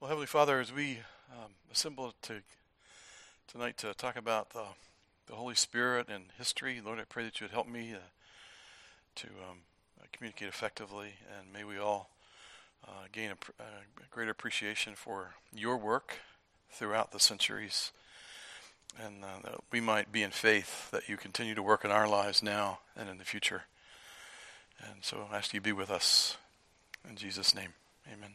Well, Heavenly Father, as we assemble tonight to talk about the Holy Spirit and history, Lord, I pray that you would help me to communicate effectively, and may we all gain a greater appreciation for your work throughout the centuries, and that we might be in faith that you continue to work in our lives now and in the future. And so I ask you to be with us. In Jesus' name, amen.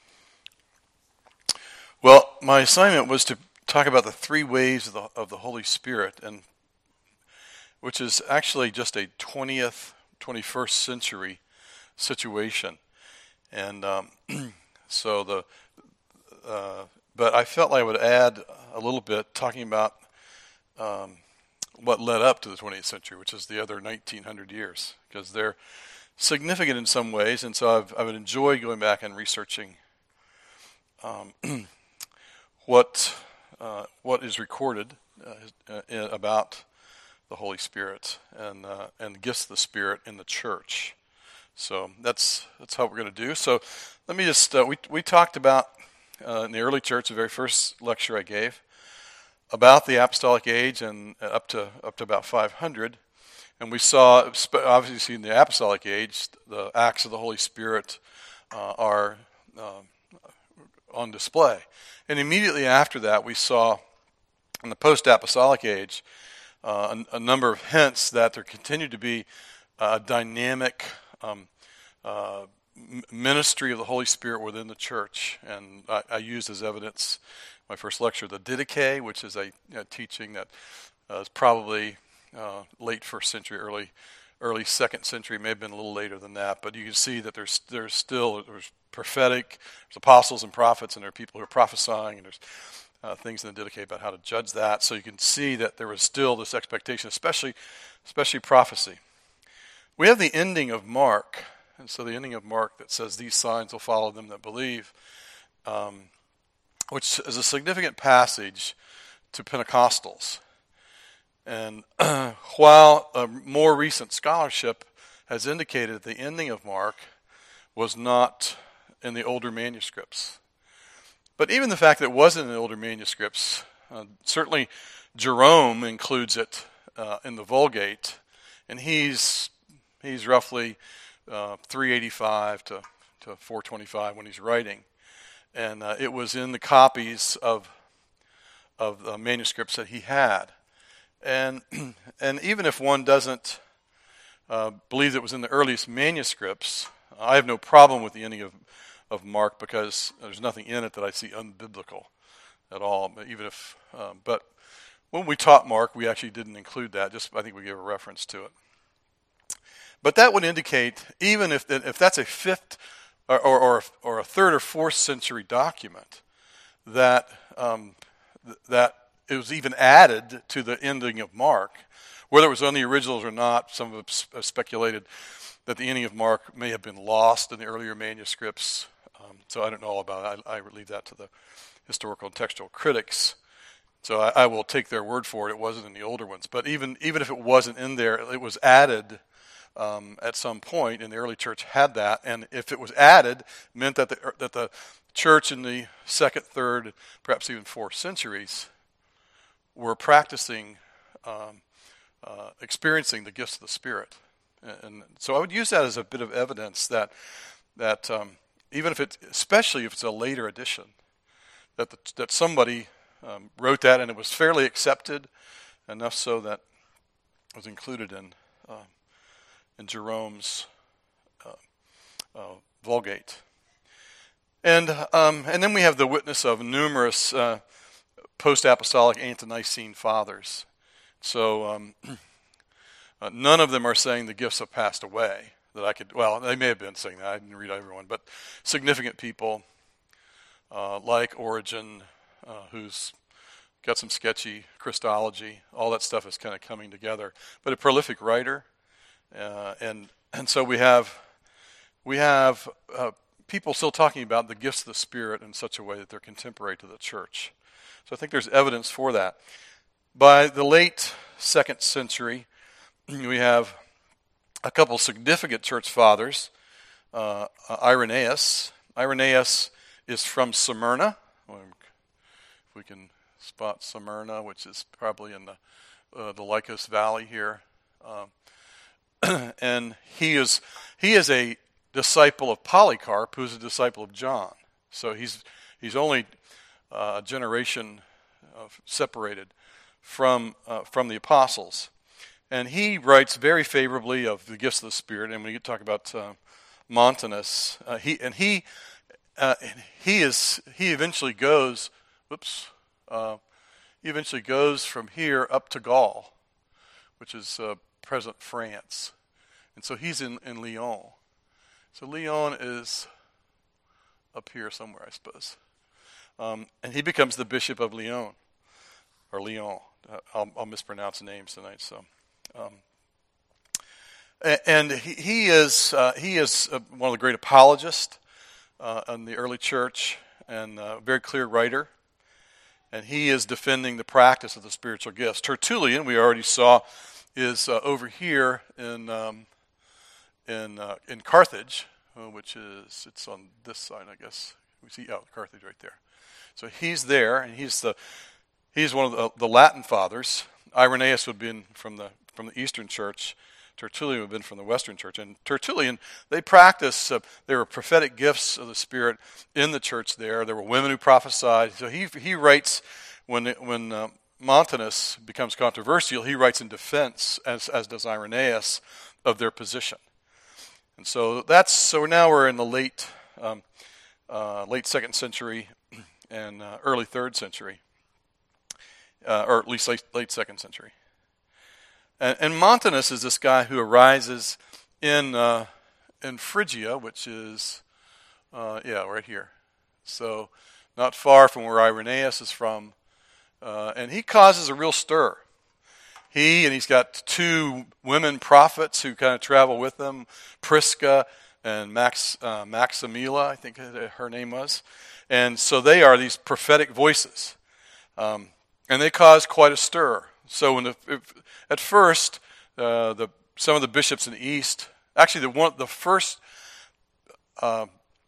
Well, my assignment was to talk about the three ways of the Holy Spirit, and which is actually just a 20th, 21st century situation. And but I felt like I would add a little bit talking about what led up to the 20th century, which is the other 1900 years, because they're significant in some ways, and so I would enjoy going back and researching what is recorded about the Holy Spirit and the gifts of the Spirit in the church. So that's how we're going to do. So let me just we talked about in the early church, the very first lecture I gave, about the apostolic age and up to about 500, and we saw obviously in the apostolic age the acts of the Holy Spirit are on display. And immediately after that, we saw in the post-apostolic age a number of hints that there continued to be a dynamic ministry of the Holy Spirit within the church. And I used as evidence my first lecture the Didache, which is a teaching that is probably late first century, early second century, may have been a little later than that. But you can see that there's prophetic, there's apostles and prophets, and there are people who are prophesying, and there's things in the Didache about how to judge that. So you can see that there was still this expectation, especially prophecy. We have the ending of Mark, and so the ending of Mark that says, "These signs will follow them that believe," which is a significant passage to Pentecostals. And while a more recent scholarship has indicated that the ending of Mark was not in the older manuscripts. But even the fact that it wasn't in the older manuscripts, certainly Jerome includes it in the Vulgate, and he's roughly 385 to 425 when he's writing. And it was in the copies of the manuscripts that he had. And even if one doesn't believe it was in the earliest manuscripts, I have no problem with the ending of Mark because there's nothing in it that I see unbiblical at all. But but when we taught Mark, we actually didn't include that. I think we gave a reference to it. But that would indicate, even if that's a fifth or a third or fourth century document, that it was even added to the ending of Mark. Whether it was on the originals or not, some have speculated that the ending of Mark may have been lost in the earlier manuscripts. So I don't know all about it. I leave that to the historical and textual critics. So I will take their word for it. It wasn't in the older ones. But even if it wasn't in there, it was added at some point, and the early church had that. And if it was added, it meant that the church in the second, third, perhaps even fourth centuries were practicing, experiencing the gifts of the Spirit. And so I would use that as a bit of evidence that even especially if it's a later edition, that somebody wrote that and it was fairly accepted, enough so that it was included in Jerome's Vulgate. And then we have the witness of numerous post-apostolic ante-Nicene fathers. So none of them are saying the gifts have passed away. They may have been saying that. I didn't read everyone, but significant people like Origen, who's got some sketchy Christology. All that stuff is kind of coming together. But a prolific writer, and so we have people still talking about the gifts of the Spirit in such a way that they're contemporary to the church. So I think there's evidence for that. By the late second century, we have a couple significant church fathers. Irenaeus is from Smyrna. If we can spot Smyrna, which is probably in the Lycus Valley here. And he is a disciple of Polycarp, who's a disciple of John. So he's only a generation separated from the apostles. And he writes very favorably of the gifts of the Spirit. And when you talk about Montanus, he eventually goes. He eventually goes from here up to Gaul, which is present France, and so he's in Lyon. So Lyon is up here somewhere, I suppose, and he becomes the bishop of Lyon, or Lyon. I'll mispronounce the names tonight. So. And he is one of the great apologists in the early church, and a very clear writer. And he is defending the practice of the spiritual gifts. Tertullian, we already saw, is over here in Carthage, it's on this side, I guess. We see Carthage right there. So he's there, and he's one of the Latin fathers. Irenaeus would have been from the Eastern Church. Tertullian would have been from the Western Church. And Tertullian, they practiced, there were prophetic gifts of the Spirit in the church there. There were women who prophesied. So he writes, when Montanus becomes controversial, he writes in defense, as does Irenaeus, of their position. And so now we're in the late 2nd century and early 3rd century, or at least late 2nd century. And Montanus is this guy who arises in Phrygia, which is right here. So not far from where Irenaeus is from, and he causes a real stir. He's got 2 women prophets who kind of travel with him, Prisca and Maximilla, I think her name was. And so they are these prophetic voices, and they cause quite a stir. So at first, some of the bishops in the East, actually the first, that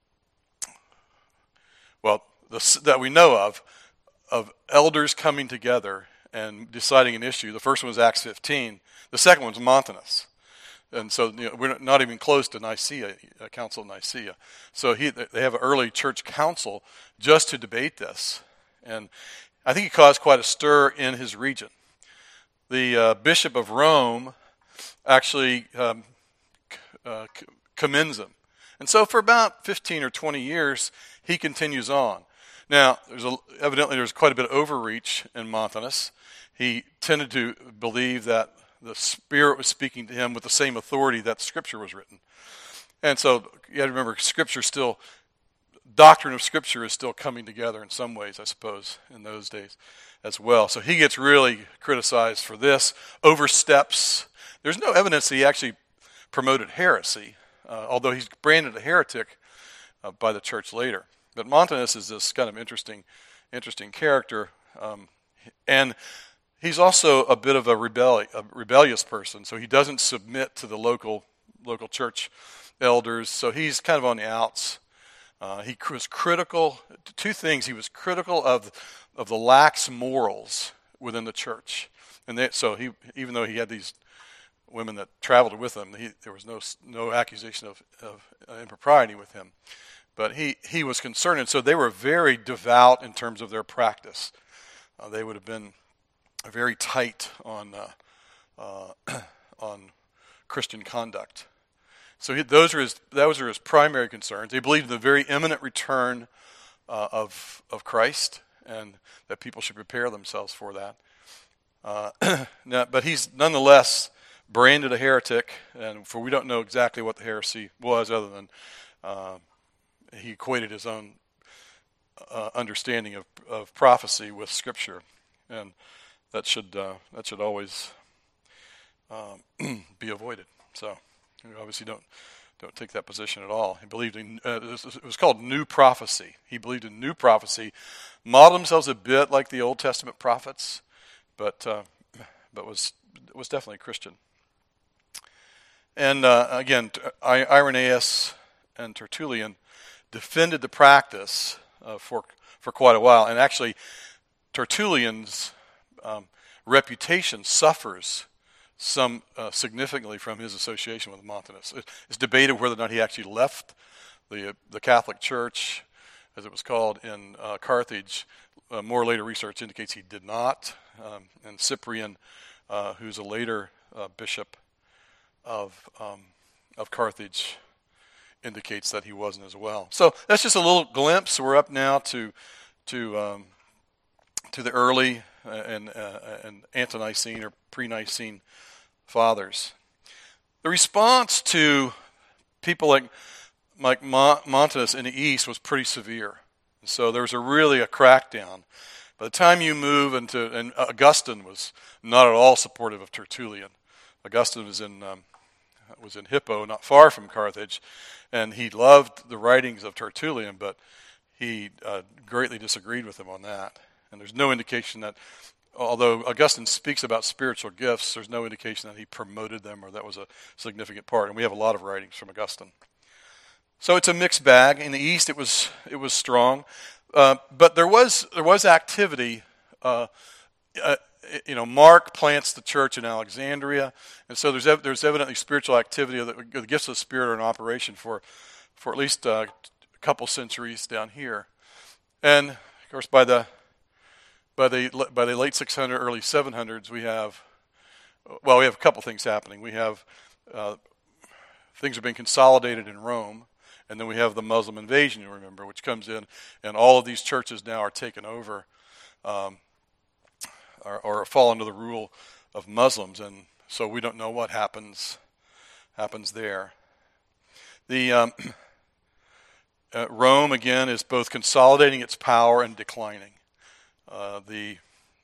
we know of elders coming together and deciding an issue. The first one was Acts 15. The second one was Montanus. And so we're not even close to Nicaea, Council of Nicaea. So they have an early church council just to debate this. And I think he caused quite a stir in his region. The Bishop of Rome actually commends him. And so for about 15 or 20 years, he continues on. Now, evidently there's quite a bit of overreach in Montanus. He tended to believe that the Spirit was speaking to him with the same authority that Scripture was written. And so you have to remember, doctrine of Scripture is still coming together in some ways, I suppose, in those days as well. So he gets really criticized for this, oversteps. There's no evidence that he actually promoted heresy, although he's branded a heretic by the church later. But Montanus is this kind of interesting character, and he's also a bit of a rebellious person. So he doesn't submit to the local church elders. So he's kind of on the outs. He was critical. 2 things: he was critical of the lax morals within the church, and even though he had these women that traveled with him, there was no accusation of impropriety with him. But he was concerned, and so they were very devout in terms of their practice. They would have been very tight on Christian conduct. So those are his primary concerns. He believed in the very imminent return of Christ, and that people should prepare themselves for that. But he's nonetheless branded a heretic, and we don't know exactly what the heresy was, other than he equated his own understanding of prophecy with Scripture, and that should always be avoided. So we obviously don't take that position at all. He believed in it was called New Prophecy. He believed in New Prophecy, modeled themselves a bit like the Old Testament prophets, but was definitely Christian. And again, Irenaeus and Tertullian defended the practice for quite a while. And actually, Tertullian's reputation suffers some significantly from his association with Montanus. It's debated whether or not he actually left the Catholic Church, as it was called, in Carthage. More later research indicates he did not. And Cyprian, who's a later bishop of Carthage, indicates that he wasn't as well. So that's just a little glimpse. We're up now to the early and ante-Nicene or pre-Nicene fathers. The response to people like Montanus in the East was pretty severe. And so there was really a crackdown. By the time you move into, and Augustine was not at all supportive of Tertullian. Augustine was in Hippo, not far from Carthage, and he loved the writings of Tertullian, but he greatly disagreed with him on that. And there's no indication that, although Augustine speaks about spiritual gifts, there's no indication that he promoted them or that was a significant part. And we have a lot of writings from Augustine. So it's a mixed bag. In the East, it was strong, but there was activity. Mark plants the church in Alexandria, and so there's evidently spiritual activity. The gifts of the Spirit are in operation for at least a couple centuries down here, and of course by the late 600s, early 700s, we have a couple things happening. We have things are being consolidated in Rome. And then we have the Muslim invasion, you remember, which comes in, and all of these churches now are taken over or fall under the rule of Muslims, and so we don't know what happens there. The Rome again is both consolidating its power and declining. The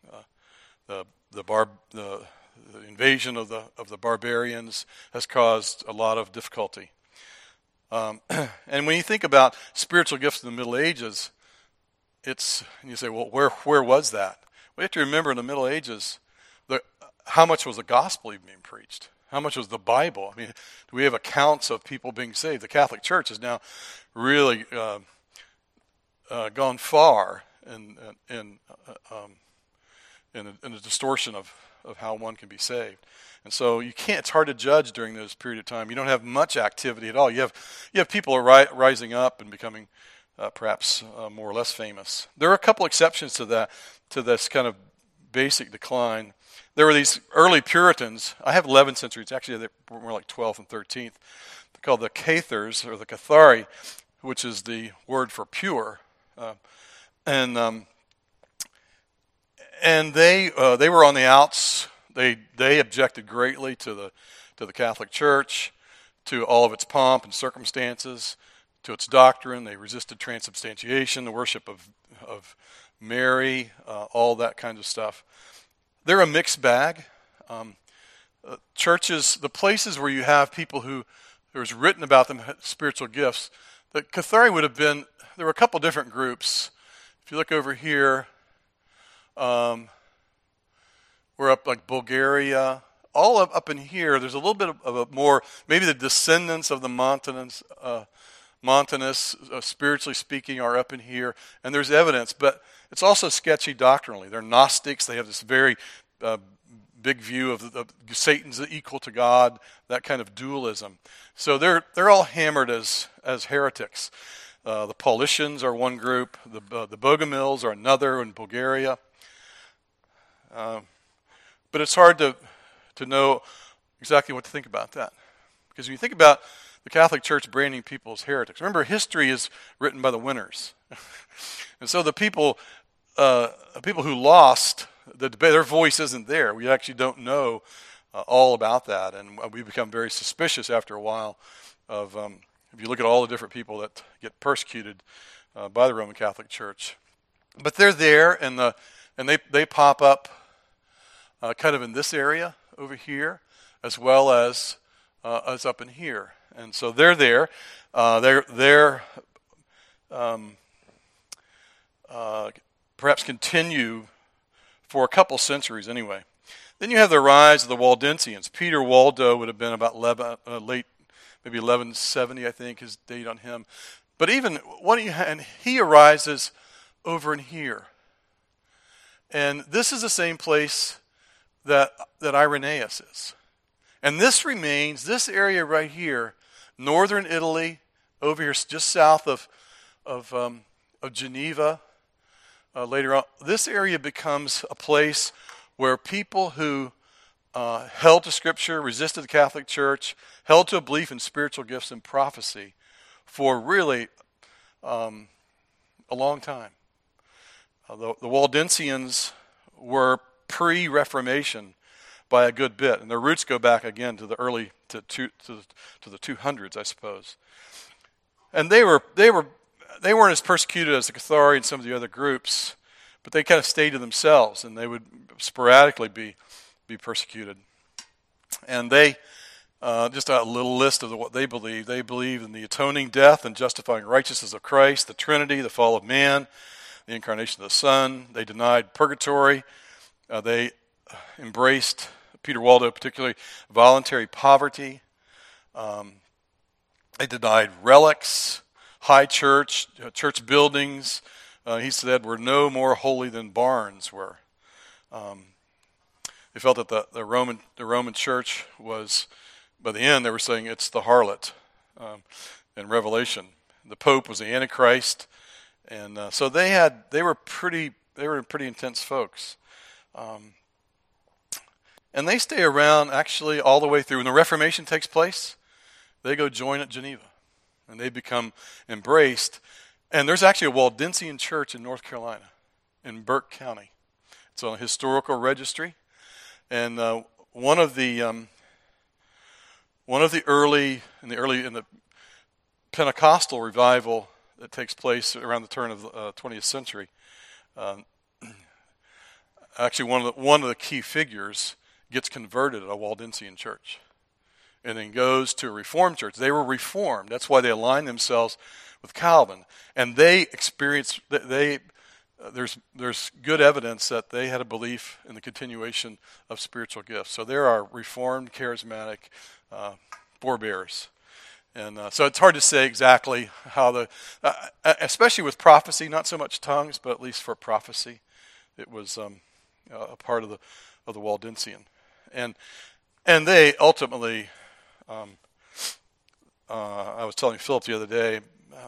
invasion of the barbarians has caused a lot of difficulty. And when you think about spiritual gifts in the Middle Ages, you say, well, where was that? We have to remember in the Middle Ages, how much was the gospel even being preached? How much was the Bible? I mean, do we have accounts of people being saved? The Catholic Church has now really gone far in the distortion of how one can be saved. And so it's hard to judge during this period of time. You don't have much activity at all. You have people rising up and becoming perhaps more or less famous. There are a couple exceptions to this kind of basic decline. There were these early Puritans. I have 11th century. It's actually they're more like 12th and 13th. They're called the Cathars or the Cathari, which is the word for pure. And they were on the outs. They objected greatly to the Catholic Church, to all of its pomp and circumstances, to its doctrine. They resisted transubstantiation, the worship of Mary, all that kind of stuff. They're a mixed bag. Churches, the places where you have people who there's written about them spiritual gifts, the Cathari would have been. There were a couple different groups. If you look over here. We're up like Bulgaria, all up in here. There's a little bit of a more, maybe the descendants of the Montanus, spiritually speaking, are up in here, and there's evidence, but it's also sketchy doctrinally. They're Gnostics. They have this very big view of Satan's equal to God, that kind of dualism. So they're all hammered as heretics. The Paulicians are one group. The Bogomils are another in Bulgaria. But it's hard to know exactly what to think about that. Because when you think about the Catholic Church branding people as heretics, remember history is written by the winners. And so the people who lost the debate, their voice isn't there. We actually don't know all about that. And we become very suspicious after a while of, if you look at all the different people that get persecuted by the Roman Catholic Church. But they're there, and they pop up kind of in this area over here, as well as up in here, and so they're there. They're perhaps continue for a couple centuries anyway. Then you have the rise of the Waldensians. Peter Waldo would have been about late, maybe 1170, I think, his date on him. But even and he arises over in here. And this is the same place that Irenaeus is. And this remains, this area right here, northern Italy, over here just south of Geneva. Later on, this area becomes a place where people who held to Scripture, resisted the Catholic Church, held to a belief in spiritual gifts and prophecy for really a long time. The Waldensians were pre-Reformation by a good bit, and their roots go back again to the early to the 200s, I suppose. And they weren't as persecuted as the Cathari and some of the other groups, but they kind of stayed to themselves, and they would sporadically be persecuted. And they just a little list of what they believe. They believe in the atoning death and justifying righteousness of Christ, the Trinity, the fall of man, the incarnation of the Son. They denied purgatory. They embraced, Peter Waldo particularly, voluntary poverty. They denied relics, high church, church buildings. He said were no more holy than barns were. They felt that the Roman Church was, by the end, they were saying it's the harlot in Revelation. The Pope was the Antichrist, and so they were pretty intense folks. And they stay around actually all the way through. When the Reformation takes place, they go join at Geneva, and they become embraced. And there's actually a Waldensian church in North Carolina, in Burke County. It's on a historical registry, and one of the early in the Pentecostal revival that takes place around the turn of the 20th century. Actually, one of the key figures gets converted at a Waldensian church, and then goes to a Reformed church. They were Reformed. That's why they aligned themselves with Calvin, and they experienced. There's good evidence that they had a belief in the continuation of spiritual gifts. So there are Reformed, charismatic forebears. And so it's hard to say exactly how especially with prophecy, not so much tongues, but at least for prophecy, it was a part of the Waldensian. And they ultimately, I was telling Philip the other day,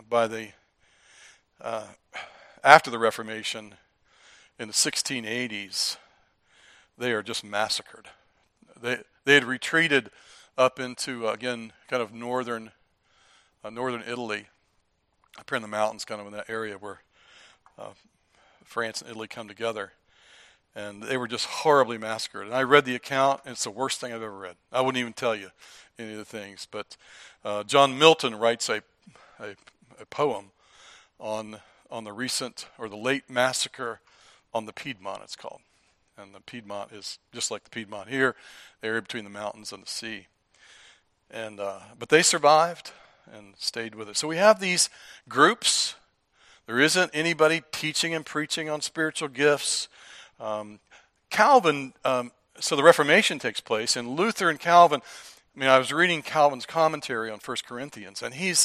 after the Reformation in the 1680s, they are just massacred. They had retreated up into, again, kind of northern Italy, up here in the mountains, kind of in that area where France and Italy come together. And they were just horribly massacred. And I read the account, and it's the worst thing I've ever read. I wouldn't even tell you any of the things. But John Milton writes a poem on the recent or the late massacre on the Piedmont, it's called. And the Piedmont is just like the Piedmont here, the area between the mountains and the sea. And but they survived and stayed with it. So we have these groups. There isn't anybody teaching and preaching on spiritual gifts. Calvin, so the Reformation takes place, and Luther and Calvin, I was reading Calvin's commentary on 1 Corinthians, and he's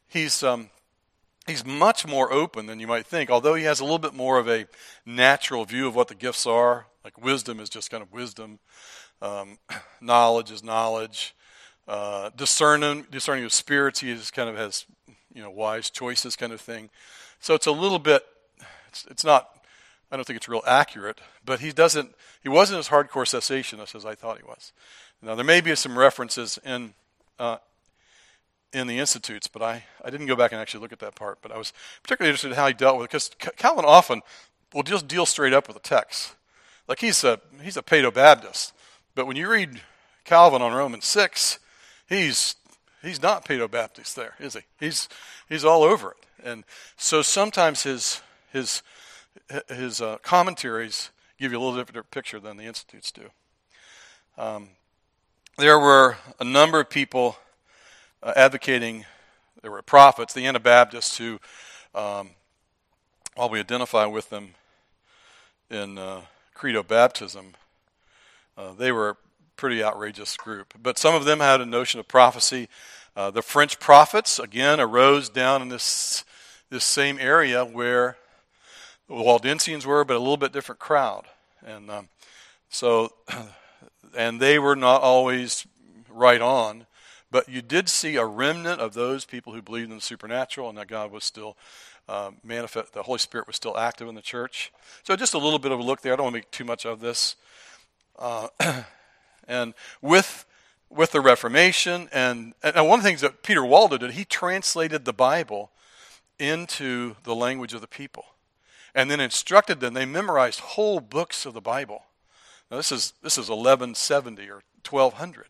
much more open than you might think, although he has a little bit more of a natural view of what the gifts are. Like wisdom is just kind of wisdom. Knowledge is knowledge. Discerning of spirits, he just kind of has, wise choices kind of thing. So it's a little bit, it's not, I don't think it's real accurate, but he wasn't as hardcore cessationist as I thought he was. Now there may be some references in the Institutes, but I didn't go back and actually look at that part. But I was particularly interested in how he dealt with it, because Calvin often will just deal straight up with the text. Like he's a Paedo-Baptist, but when you read Calvin on Romans 6, he's not Paedo-Baptist there, is he? He's all over it, and so sometimes his commentaries give you a little different picture than the Institutes do. There were a number of people advocating. There were prophets, the Anabaptists, who, while we identify with them in credo baptism, they were a pretty outrageous group. But some of them had a notion of prophecy. The French prophets, again, arose down in this same area where the Waldensians were, but a little bit different crowd. And and they were not always right on, but you did see a remnant of those people who believed in the supernatural and that God was still manifest, the Holy Spirit was still active in the church. So just a little bit of a look there. I don't want to make too much of this. And with the Reformation, and one of the things that Peter Waldo did, he translated the Bible into the language of the people, and then instructed them. They memorized whole books of the Bible. Now this is 1170 or 1200,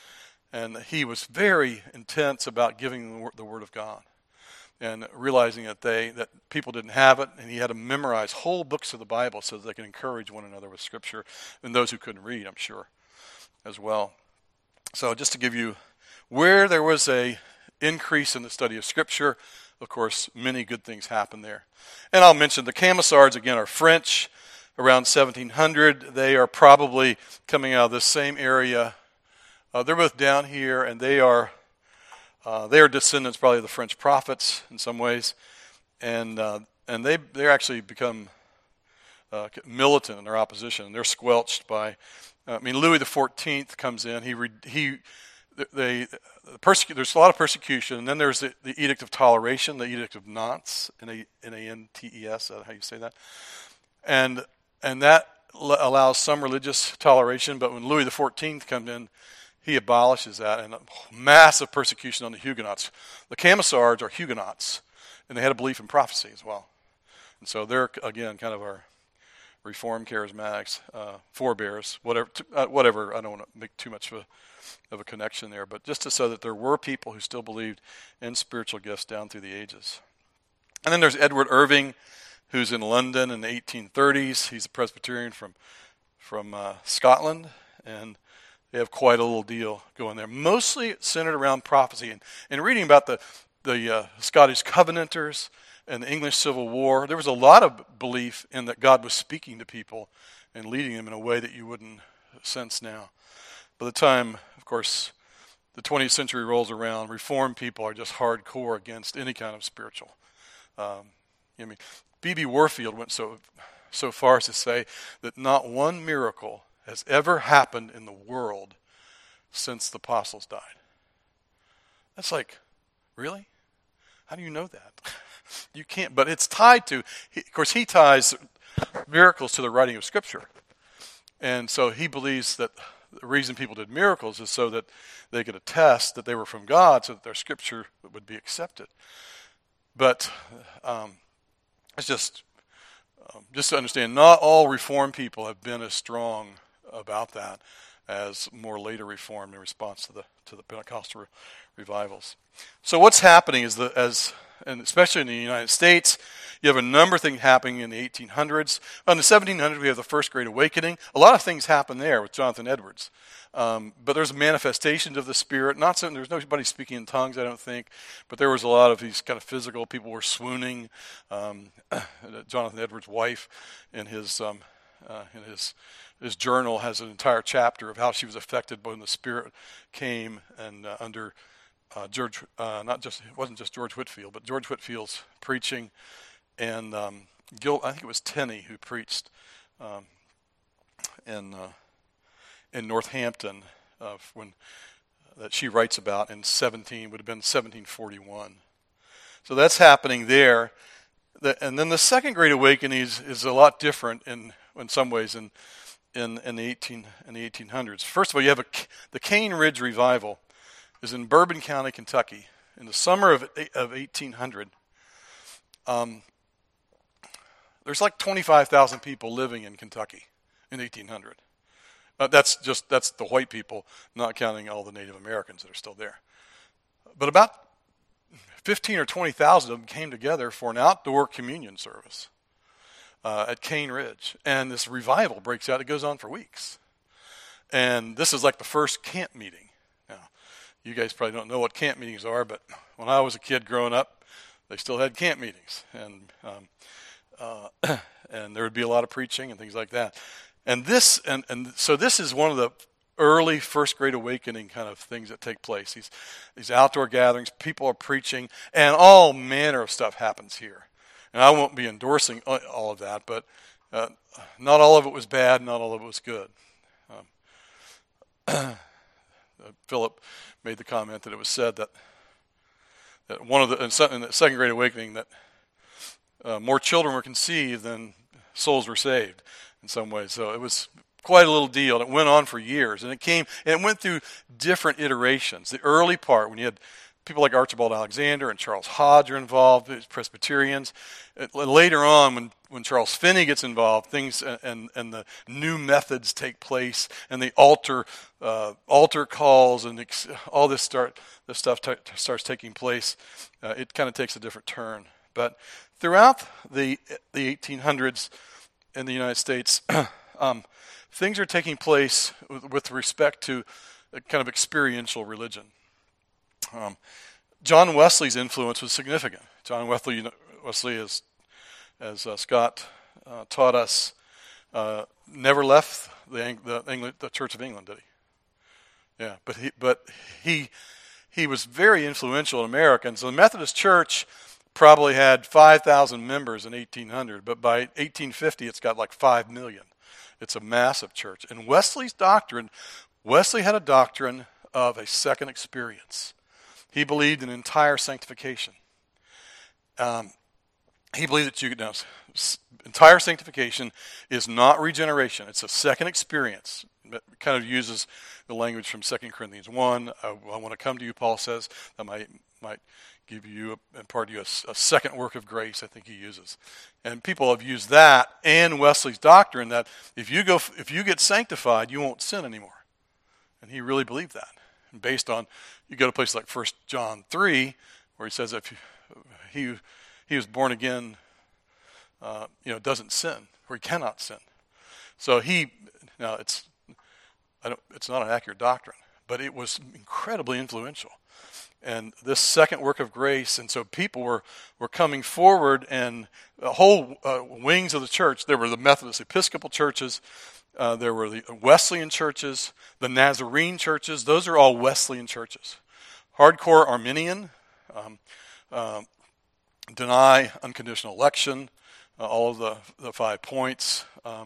and he was very intense about giving the Word of God, and realizing that people didn't have it, and he had to memorize whole books of the Bible so that they could encourage one another with Scripture, and those who couldn't read, I'm sure, as well. So just to give you where there was a increase in the study of Scripture, of course, many good things happened there. And I'll mention the Camisards, again, are French, around 1700. They are probably coming out of this same area. They're both down here, and they are descendants probably of the French prophets in some ways. And they actually become militant in their opposition. They're squelched by, Louis XIV comes in. There's a lot of persecution, and then there's the Edict of Toleration, the Edict of Nantes, Nantes, how you say that, and that allows some religious toleration. But when Louis XIV comes in, he abolishes that, and massive persecution on the Huguenots. The Camisards are Huguenots, and they had a belief in prophecy as well, and so they're again kind of our Reformed charismatics, forebears, whatever. I don't want to make too much of a connection there, but just to say that there were people who still believed in spiritual gifts down through the ages. And then there's Edward Irving, who's in London in the 1830s. He's a Presbyterian from Scotland, and they have quite a little deal going there. Mostly centered around prophecy, and reading about the Scottish Covenanters and the English Civil War, there was a lot of belief in that God was speaking to people and leading them in a way that you wouldn't sense now. By the time, of course, the 20th century rolls around, Reformed people are just hardcore against any kind of spiritual. B.B. Warfield went so far as to say that not one miracle has ever happened in the world since the apostles died. That's like, really? How do you know that? You can't, but it's tied to, of course, he ties miracles to the writing of Scripture. And so he believes that the reason people did miracles is so that they could attest that they were from God, so that their Scripture would be accepted. But it's just to understand, not all Reformed people have been as strong about that as more later Reformed in response to the Pentecostal revivals. So what's happening is and especially in the United States, you have a number of things happening in the 1800s. In the 1700s, we have the First Great Awakening. A lot of things happen there with Jonathan Edwards. But there's manifestations of the Spirit. There's nobody speaking in tongues, I don't think. But there was a lot of these kind of physical. People were swooning. Jonathan Edwards' wife, in his journal, has an entire chapter of how she was affected when the Spirit came and under it wasn't just George Whitefield, but George Whitefield's preaching, and I think it was Tenney who preached in Northampton that she writes about would have been 1741. So that's happening there, and then the Second Great Awakening is a lot different in some ways in the 1800s. First of all, you have the Cane Ridge Revival. Is in Bourbon County, Kentucky, in the summer of 1800. There's like 25,000 people living in Kentucky in 1800. That's the white people, not counting all the Native Americans that are still there. But about 15 or 20,000 of them came together for an outdoor communion service at Cane Ridge, and this revival breaks out. It goes on for weeks, and this is like the first camp meeting. You guys probably don't know what camp meetings are, but when I was a kid growing up, they still had camp meetings, and there would be a lot of preaching and things like that. And so this is one of early first Great Awakening kind of things that take place. These outdoor gatherings, people are preaching, and all manner of stuff happens here. And I won't be endorsing all of that, but not all of it was bad, not all of it was good. Philip made the comment that it was said that one of in the Second Great Awakening that more children were conceived than souls were saved in some ways. So it was quite a little deal. It went on for years, and it went through different iterations. The early part, when you had people like Archibald Alexander and Charles Hodge are involved, Presbyterians. Later on, when Charles Finney gets involved, things and the new methods take place, and the altar calls and all this stuff starts taking place. It kind of takes a different turn. But throughout the 1800s in the United States, things are taking place with respect to a kind of experiential religion. John Wesley's influence was significant. John Wesley, as Scott taught us, never left the Church of England, did he? Yeah, but he was very influential in America. And so the Methodist Church probably had 5,000 members in 1800, but by 1850 it's got like 5 million. It's a massive church. And Wesley had a doctrine of a second experience. He believed in entire sanctification. He believed that entire sanctification is not regeneration. It's a second experience. It kind of uses the language from 2 Corinthians 1. I want to come to you, Paul says, that might give you, impart to you a second work of grace, I think he uses. And people have used that and Wesley's doctrine that if you get sanctified, you won't sin anymore. And he really believed that. And based on, you go to places like 1 John 3, where he says if he was born again, doesn't sin, or he cannot sin. So it's not an accurate doctrine, but it was incredibly influential. And this second work of grace, and so people were coming forward, and the whole wings of the church. There were the Methodist Episcopal churches, there were the Wesleyan churches, the Nazarene churches. Those are all Wesleyan churches. Hardcore Arminian, deny unconditional election, all of the 5 points,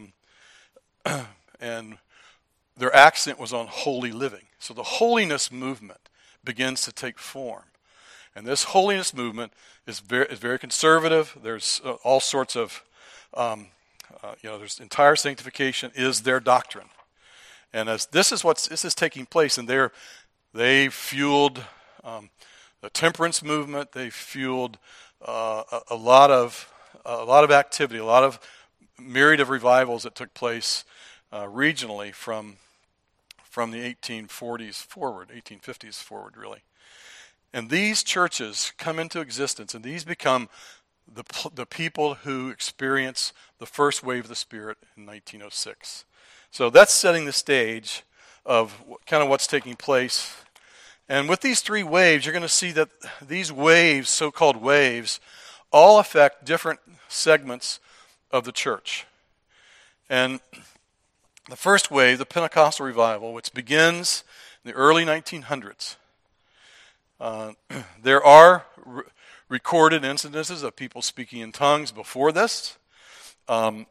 and their accent was on holy living. So the holiness movement begins to take form. And this holiness movement is very conservative. There's all sorts of, there's entire sanctification is their doctrine. And as this is taking place, and they fueled the temperance movement. They fueled a lot of activity, a lot of myriad of revivals that took place regionally from the 1840s forward, 1850s forward, really. And these churches come into existence, and these become the people who experience the first wave of the Spirit in 1906. So that's setting the stage of kind of what's taking place. And with these 3 waves, you're going to see that these waves, so-called waves, all affect different segments of the church. And the first wave, the Pentecostal revival, which begins in the early 1900s, there are recorded incidences of people speaking in tongues before this, and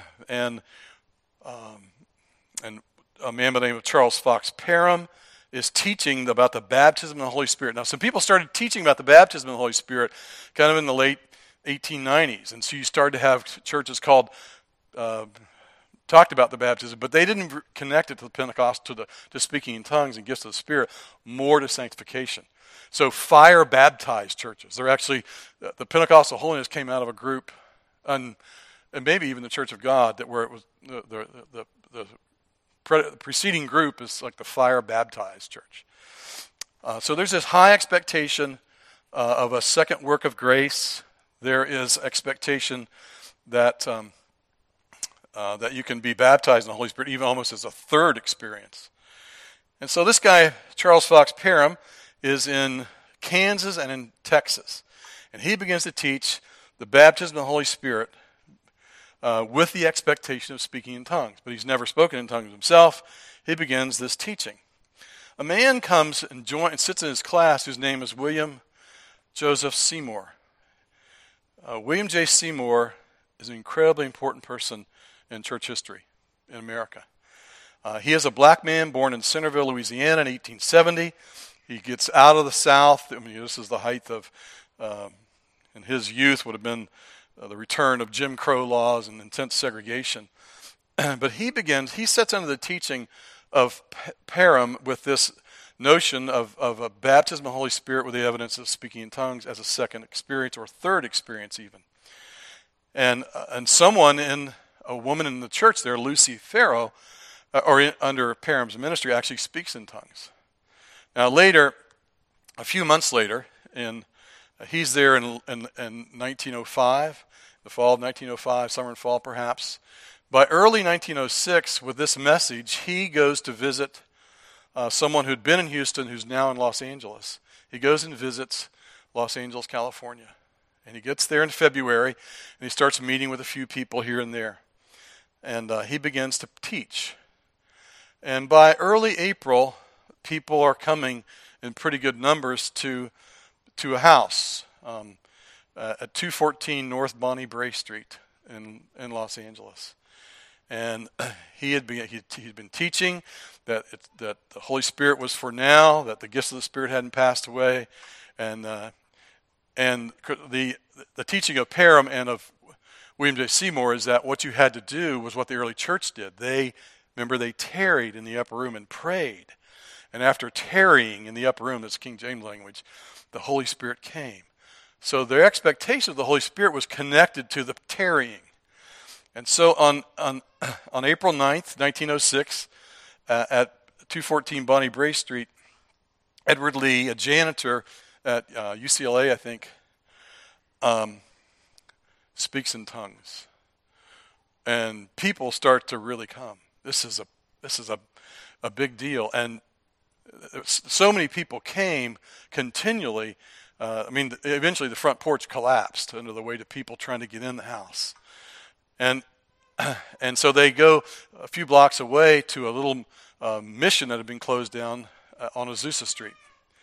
a man by the name of Charles Fox Parham is teaching about the baptism of the Holy Spirit. Now, some people started teaching about the baptism of the Holy Spirit kind of in the late 1890s, and so you started to have churches talked about the baptism, but they didn't connect it to the Pentecost, to speaking in tongues and gifts of the Spirit, more to sanctification. So fire-baptized churches. They're actually, the Pentecostal holiness came out of a group, and maybe even the Church of God, that where it was the preceding group is like the fire-baptized church. So there's this high expectation of a second work of grace. There is expectation that that you can be baptized in the Holy Spirit, even almost as a third experience. And so this guy, Charles Fox Parham, is in Kansas and in Texas. And he begins to teach the baptism of the Holy Spirit with the expectation of speaking in tongues. But he's never spoken in tongues himself. He begins this teaching. A man comes and sits in his class whose name is William Joseph Seymour. William J. Seymour is an incredibly important person in church history in America. He is a black man born in Centerville, Louisiana in 1870. He gets out of the South. I mean, this is the height of, in his youth, would have been the return of Jim Crow laws and intense segregation. But he sets under the teaching of Parham with this notion of a baptism of the Holy Spirit with the evidence of speaking in tongues as a second experience or third experience even. And a woman in the church there, Lucy Farrow, under Parham's ministry, actually speaks in tongues. Now later, a few months later, he's there in 1905, the fall of 1905, summer and fall perhaps. By early 1906, with this message, he goes to visit someone who'd been in Houston who's now in Los Angeles. He goes and visits Los Angeles, California. And he gets there in February, and he starts meeting with a few people here and there. And he begins to teach. And by early April, people are coming in pretty good numbers to a house at 214 North Bonnie Bray Street in Los Angeles. And he'd been teaching that the Holy Spirit was for now, that the gifts of the Spirit hadn't passed away, and the teaching of Parham and of William J. Seymour is that what you had to do was what the early church did. They tarried in the upper room and prayed, and after tarrying in the upper room, that's King James language, the Holy Spirit came. So their expectation of the Holy Spirit was connected to the tarrying. And so on April 9th, 1906, at 214 Bonnie Bray Street, Edward Lee, a janitor at UCLA, I think, speaks in tongues. And people start to really come. This is a big deal. And so many people came continually. Eventually the front porch collapsed under the weight of people trying to get in the house. And so they go a few blocks away to a little mission that had been closed down on Azusa Street.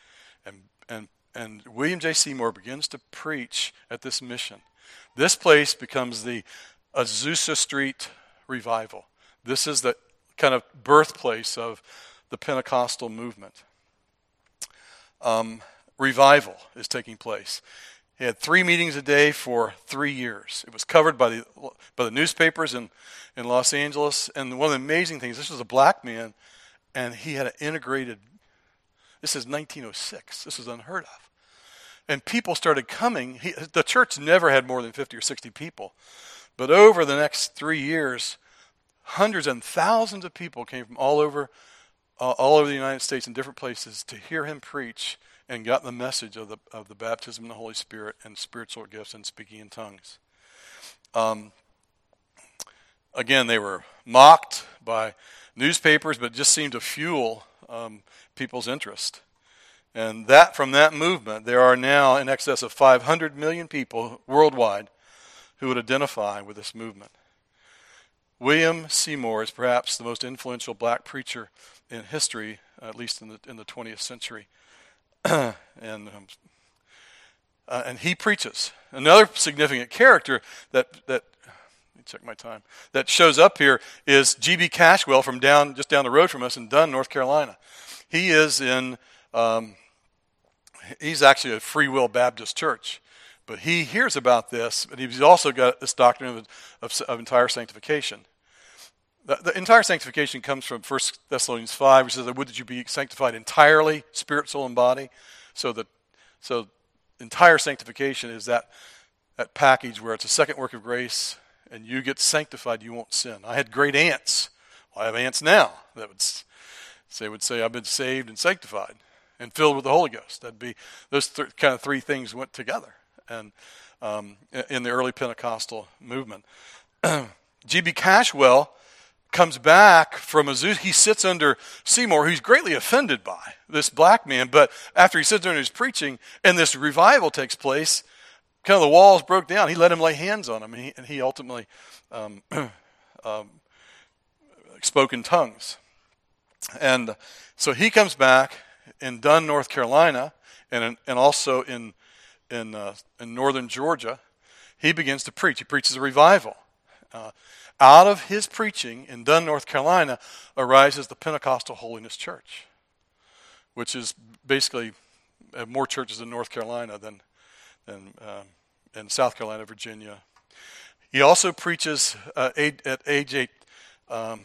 And William J. Seymour begins to preach at this mission. This place becomes the Azusa Street Revival. This is the kind of birthplace of the Pentecostal movement. Revival is taking place. He had 3 meetings a day for 3 years. It was covered by the newspapers in Los Angeles. And one of the amazing things, this was a black man, and he had an integrated, this is 1906. This was unheard of. And people started coming. The church never had more than 50 or 60 people. But over the next 3 years, hundreds and thousands of people came from all over the United States in different places to hear him preach and got the message of the baptism in the Holy Spirit and spiritual gifts and speaking in tongues. Again, they were mocked by newspapers, but just seemed to fuel people's interest. And from that movement, there are now in excess of 500 million people worldwide who would identify with this movement. William Seymour is perhaps the most influential black preacher in history, at least in the 20th century. And he preaches. Another significant character that let me check my time, that shows up here is G.B. Cashwell from just down the road from us in Dunn, North Carolina. He is he's actually a Free Will Baptist church, but he hears about this, but he's also got this doctrine of entire sanctification. The entire sanctification comes from 1 Thessalonians 5, which says, would that you be sanctified entirely, spirit, soul, and body. So entire sancification is that package where it's a second work of grace, and you get sanctified, you won't sin. I had great aunts. Well, I have aunts now that would say I've been saved and sanctified and filled with the Holy Ghost. That'd be those kind of 3 things went together, and in the early Pentecostal movement. G.B. Cashwell comes back from Azusa. He sits under Seymour, who's greatly offended by this black man. But after he sits there and he's preaching, and this revival takes place, kind of the walls broke down. He let him lay hands on him, and he ultimately spoke in tongues. And so he comes back in Dunn, North Carolina, and also in northern Georgia. He begins to preach. He preaches a revival. Out of his preaching in Dunn, North Carolina, arises the Pentecostal Holiness Church, which is basically more churches in North Carolina than in South Carolina, Virginia. He also preaches at age 8. Well,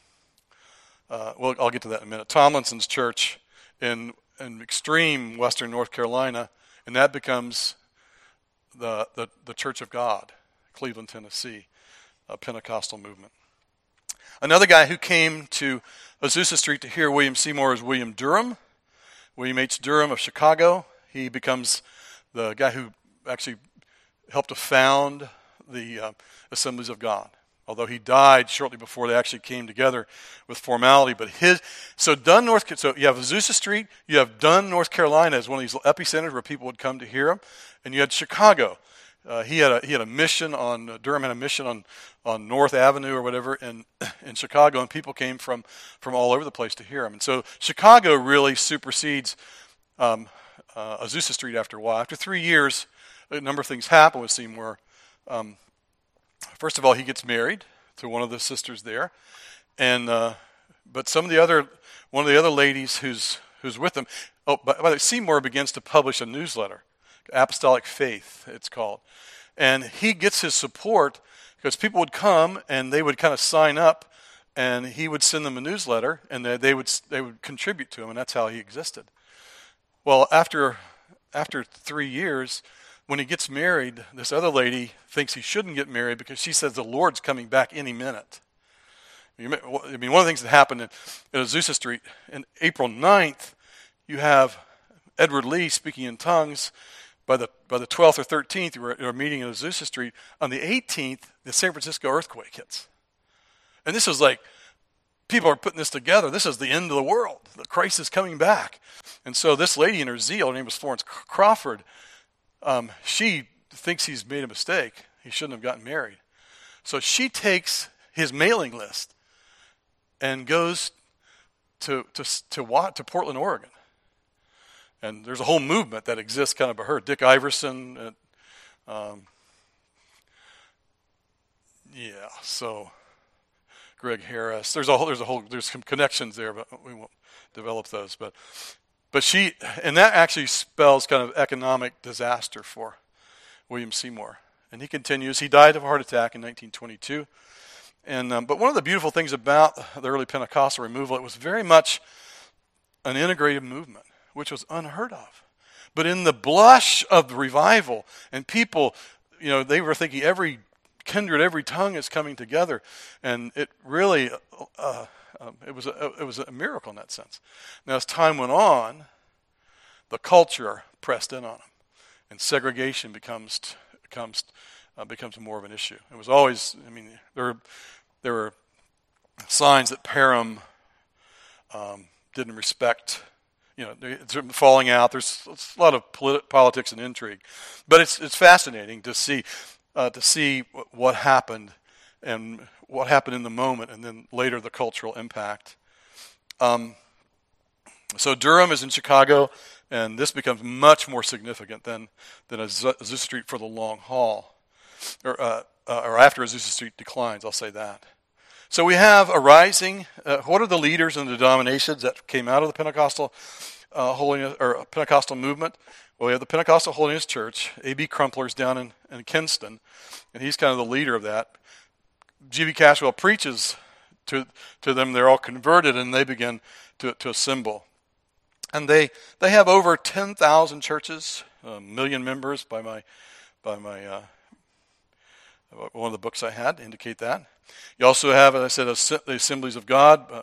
I'll get to that in a minute. Tomlinson's church in extreme western North Carolina, and that becomes the Church of God, Cleveland, Tennessee, a Pentecostal movement. Another guy who came to Azusa Street to hear William Seymour is William Durham. William H. Durham of Chicago. He becomes the guy who actually helped to found the Assemblies of God. Although he died shortly before they actually came together with formality. But so so you have Azusa Street, you have Dunn, North Carolina as one of these epicenters where people would come to hear him, and you had Chicago. He had a mission on Durham had a mission on North Avenue or whatever in Chicago, and people came from all over the place to hear him. And so Chicago really supersedes Azusa Street after a while. After 3 years, a number of things happen with Seymour. First of all, he gets married to one of the sisters there, and but one of the other ladies who's with him. Oh, by the way, Seymour begins to publish a newsletter, Apostolic Faith, it's called, and he gets his support because people would come and they would kind of sign up, and he would send them a newsletter, and they would contribute to him, and that's how he existed. Well, after 3 years, when he gets married, this other lady thinks he shouldn't get married because she says the Lord's coming back any minute. I mean, one of the things that happened at Azusa Street, on April 9th, you have Edward Lee speaking in tongues. By the 12th or 13th, you were meeting at Azusa Street. On the 18th, the San Francisco earthquake hits. And this is like, people are putting this together. This is the end of the world. The Christ is coming back. And so this lady in her zeal, her name was Florence Crawford, she thinks he's made a mistake. He shouldn't have gotten married. So she takes his mailing list and goes to Portland, Oregon. And there's a whole movement that exists kind of by her. Dick Iverson. So Greg Harris. There's some connections there, but we won't develop those. But she, and that actually spells kind of economic disaster for William Seymour. And he continues. He died of a heart attack in 1922. And but one of the beautiful things about the early Pentecostal removal, it was very much an integrated movement, which was unheard of. But in the blush of the revival, and people, they were thinking every kindred, every tongue is coming together, and it really, it was a miracle in that sense. Now, as time went on, the culture pressed in on them, and segregation becomes more of an issue. It was always, there were signs that Parham didn't respect. It's falling out. There's a lot of politics and intrigue, but it's fascinating to see what happened and what happened in the moment, and then later the cultural impact. So Durham is in Chicago, and this becomes much more significant than Azusa Street for the long haul, or after Azusa Street declines. I'll say that. So we have a rising. What are the leaders and the denominations that came out of the Pentecostal holiness or Pentecostal movement? Well, we have the Pentecostal Holiness Church. A.B. Crumpler's down in Kinston, and he's kind of the leader of that. G.V. Caswell preaches to them. They're all converted, and they begin to assemble. And they have over 10,000 churches, 1 million members by my one of the books I had indicate that. You also have, as I said, the Assemblies of God.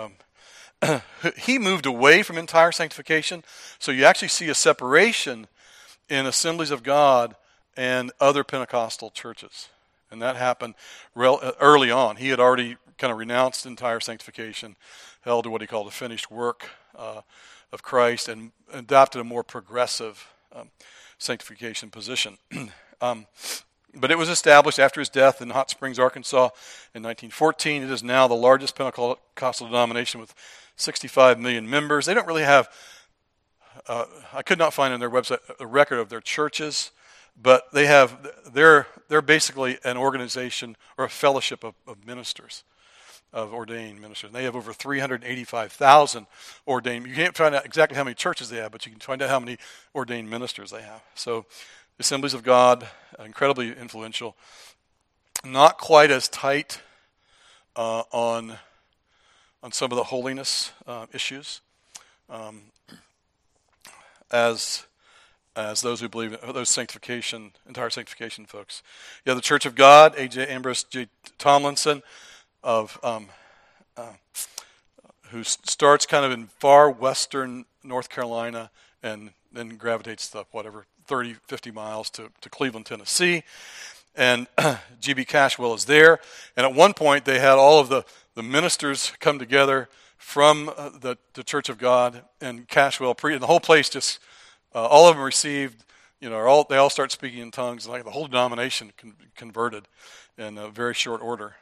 He moved away from entire sanctification, so you actually see a separation in Assemblies of God and other Pentecostal churches. And that happened early on. He had already kind of renounced entire sanctification, held to what he called the finished work of Christ, and adopted a more progressive sanctification position. But it was established after his death in Hot Springs, Arkansas in 1914. It is now the largest Pentecostal denomination with 65 million members. They don't really have, I could not find on their website a record of their churches, but they're basically an organization or a fellowship of ministers, of ordained ministers. And they have over 385,000 ordained. You can't find out exactly how many churches they have, but you can find out how many ordained ministers they have. So Assemblies of God, incredibly influential. Not quite as tight on some of the holiness issues as those who believe in those entire sanctification folks. Yeah, the Church of God, A.J. Ambrose J. Tomlinson, who starts kind of in far western North Carolina and then gravitates to 30, 50 miles to Cleveland, Tennessee. And G.B. Cashwell is there. And at one point, they had all of the ministers come together from the Church of God, and Cashwell and the whole place just, all of them received, they all start speaking in tongues. Like the whole denomination converted in a very short order.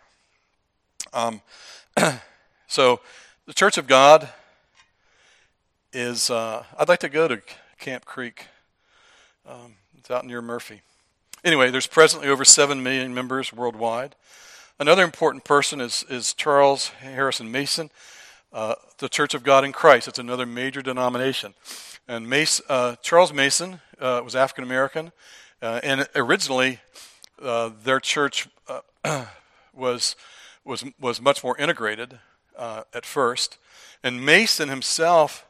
So the Church of God is, I'd like to go to Camp Creek. It's out near Murphy. Anyway, there's presently over 7 million members worldwide. Another important person is Charles Harrison Mason, the Church of God in Christ. It's another major denomination. And Charles Mason was African American, and originally their church was much more integrated at first. And Mason himself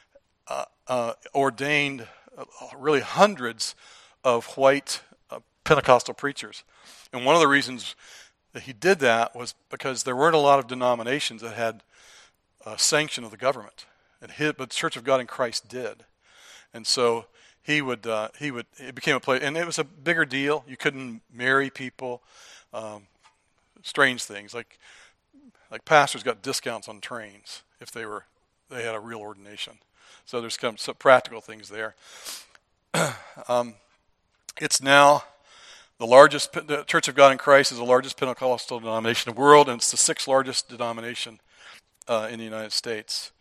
ordained really hundreds of white Pentecostal preachers. And one of the reasons that he did that was because there weren't a lot of denominations that had sanction of the government, but the Church of God in Christ did. And so it became a place, and it was a bigger deal. You couldn't marry people, strange things like pastors got discounts on trains if they had a real ordination. So there's some practical things there. It's now the Church of God in Christ is the largest Pentecostal denomination in the world, and it's the 6th largest denomination in the United States.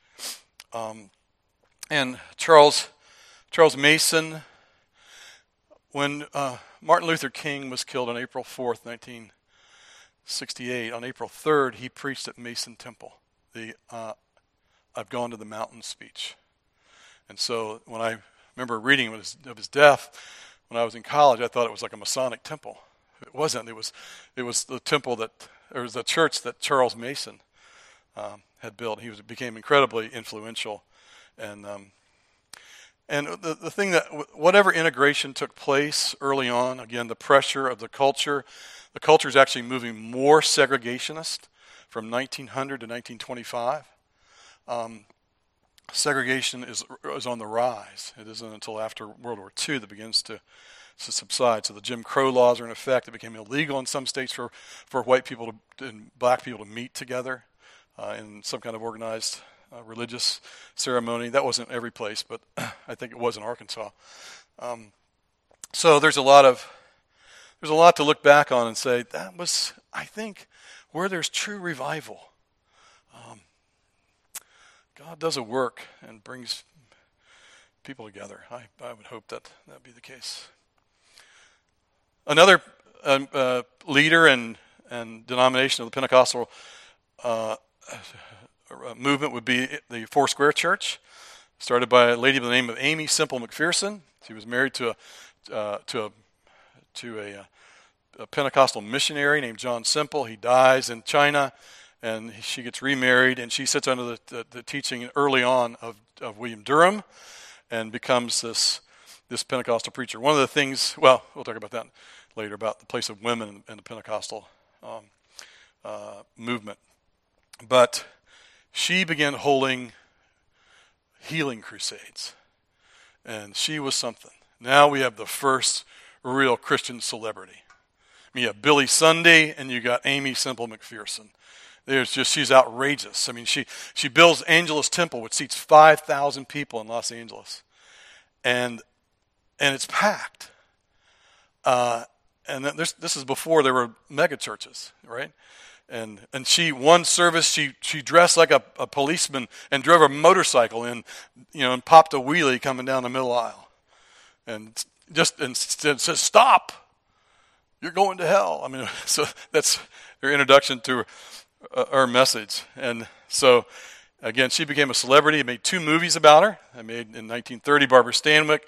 And Charles Mason, when Martin Luther King was killed on April 4th, 1968, on April 3rd, he preached at Mason Temple, the I've Gone to the Mountain speech. And so when I remember reading of his death, when I was in college, I thought it was like a Masonic temple. It wasn't. It was the temple it was the church that Charles Mason had built. He became incredibly influential, and the thing that whatever integration took place early on, again, the pressure of the culture is actually moving more segregationist from 1900 to 1925. Segregation is on the rise. It isn't until after World War II that begins to subside. So the Jim Crow laws are in effect. It became illegal in some states for white people and black people to meet together in some kind of organized religious ceremony. That wasn't every place, but I think it was in Arkansas. So there's a lot to look back on and say that was, I think, where there's true revival. God does a work and brings people together. I would hope that be the case. Another leader and denomination of the Pentecostal movement would be the Foursquare Church, started by a lady by the name of Aimee Semple McPherson. She was married to a Pentecostal missionary named John Semple. He dies in China, and she gets remarried, and she sits under the teaching early on of William Durham and becomes this Pentecostal preacher. One of the things, well, we'll talk about that later, about the place of women in the Pentecostal movement. But she began holding healing crusades, and she was something. Now we have the first real Christian celebrity. I mean, you have Billy Sunday, and you got Aimee Semple McPherson. She's outrageous. I mean, she builds Angelus Temple, which seats 5,000 people in Los Angeles. And and it's packed. And then this is before there were mega churches, right? And she, one service, she dressed like a policeman and drove a motorcycle in, and popped a wheelie coming down the middle aisle, and says, "Stop! You're going to hell." I mean, so that's her introduction to her message. And so, again, she became a celebrity. I made 2 movies about her. I made in 1930, Barbara Stanwyck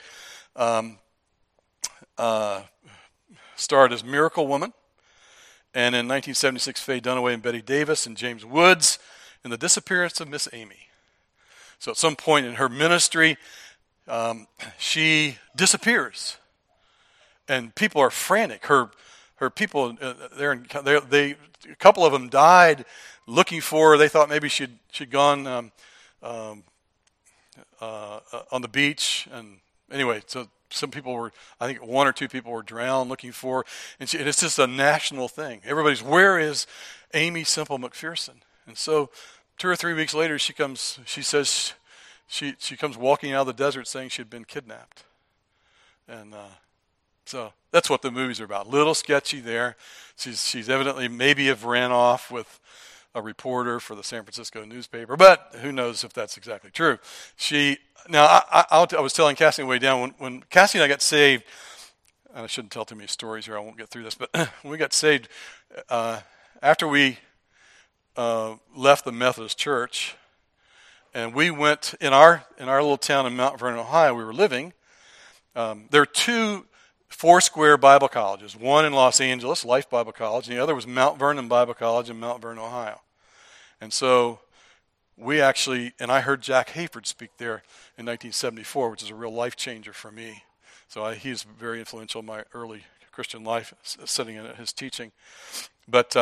starred as Miracle Woman. And in 1976, Faye Dunaway and Betty Davis and James Woods in The Disappearance of Miss Amy. So at some point in her ministry, she disappears. And people are frantic. Her people, a couple of them died looking for her. They thought maybe she'd gone on the beach. And anyway, so some people were, I think 1 or 2 people were drowned looking for her. And it's just a national thing. Everybody's, where is Aimee Semple McPherson? And so 2 or 3 weeks later, she says she comes walking out of the desert saying she had been kidnapped. And so that's what the movies are about. Little sketchy there. She's evidently maybe have ran off with a reporter for the San Francisco newspaper, but who knows if that's exactly true. I was telling Cassie on the way down, when Cassie and I got saved, and I shouldn't tell too many stories here, I won't get through this, but when we got saved, after we left the Methodist Church, and we went in our little town in Mount Vernon, Ohio, we were living, there are 2 Foursquare Bible colleges, one in Los Angeles, Life Bible College, and the other was Mount Vernon Bible College in Mount Vernon, Ohio. And so we actually, and I heard Jack Hayford speak there in 1974, which is a real life changer for me. So he's very influential in my early Christian life, sitting in his teaching. But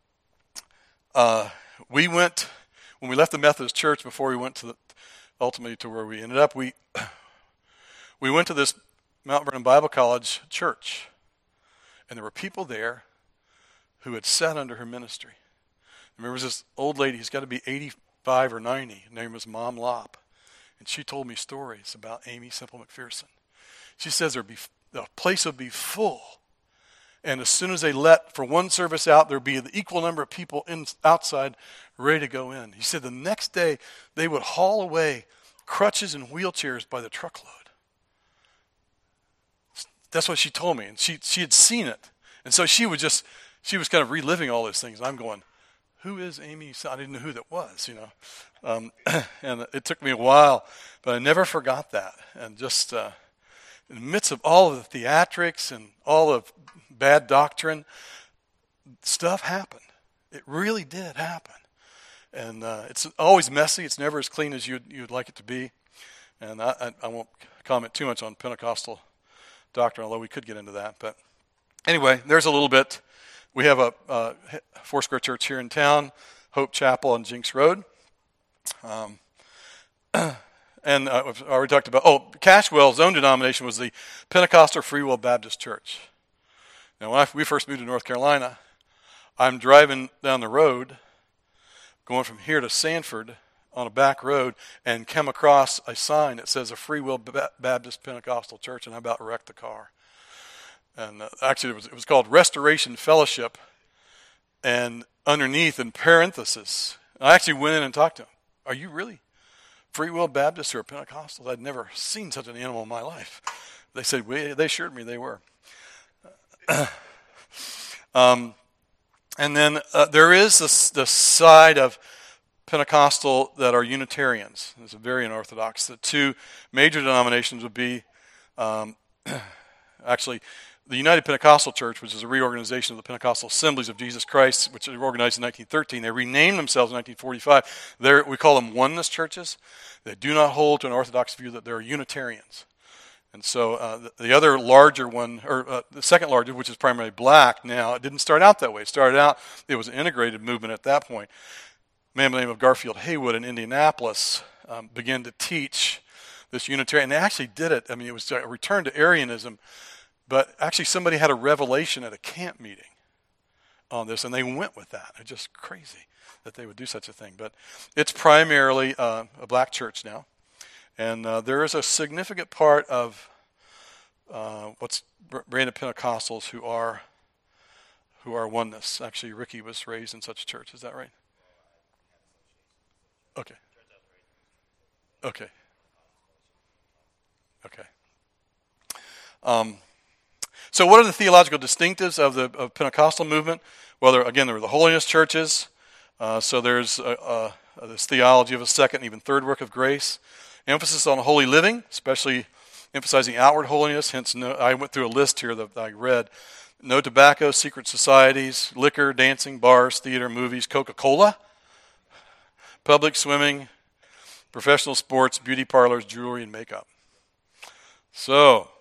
we went, when we left the Methodist Church, before we went ultimately to where we ended up, we went to this Mount Vernon Bible College church, and there were people there who had sat under her ministry. And there was this old lady, who's got to be 85 or 90, her name was Mom Lopp, and she told me stories about Aimee Semple McPherson. She says the place would be full, and as soon as they let for one service out, there'd be the equal number of people outside ready to go in. He said the next day they would haul away crutches and wheelchairs by the truckload. That's what she told me, and she had seen it. And so she was kind of reliving all those things. And I'm going, who is Aimee? I didn't know who that was, and it took me a while, but I never forgot that. And just in the midst of all of the theatrics and all of bad doctrine, stuff happened. It really did happen. And it's always messy. It's never as clean as you'd like it to be. And I won't comment too much on Pentecostal doctrine, although we could get into that. But anyway, there's a little bit. We have a Foursquare church here in town, Hope Chapel on Jinks Road. And I've already talked about, Cashwell's own denomination was the Pentecostal Free Will Baptist Church. Now, when we first moved to North Carolina, I'm driving down the road, going from here to Sanford on a back road, and come across a sign that says a Free Will Baptist Pentecostal Church, and I about wrecked the car. And actually, it was called Restoration Fellowship, and underneath, in parenthesis, I actually went in and talked to them. Are you really Free Will Baptists or Pentecostals? I'd never seen such an animal in my life. They said, they assured me they were. And then there is the side of Pentecostal that are Unitarians. It's very unorthodox. The 2 major denominations would be actually the United Pentecostal Church, which is a reorganization of the Pentecostal Assemblies of Jesus Christ, which were organized in 1913. They renamed themselves in 1945. We call them oneness churches. They do not hold to an orthodox view that they're Unitarians. And so the other larger one, or the second largest, which is primarily black now, it didn't start out that way. It was an integrated movement at that point. A man by the name of Garfield Haywood in Indianapolis began to teach this Unitarian. And they actually did it. I mean, it was a return to Arianism, but actually somebody had a revelation at a camp meeting on this, and they went with that. It's just crazy that they would do such a thing. But it's primarily a black church now. And there is a significant part of what's branded Pentecostals who are oneness. Actually, Ricky was raised in such a church. Is that right? Okay. Okay. Okay. So what are the theological distinctives of Pentecostal movement? Well, there were the holiness churches. So there's this theology of a second, even third work of grace. Emphasis on holy living, especially emphasizing outward holiness. Hence, I went through a list here that I read. No tobacco, secret societies, liquor, dancing, bars, theater, movies, Coca-Cola, public swimming, professional sports, beauty parlors, jewelry, and makeup. So,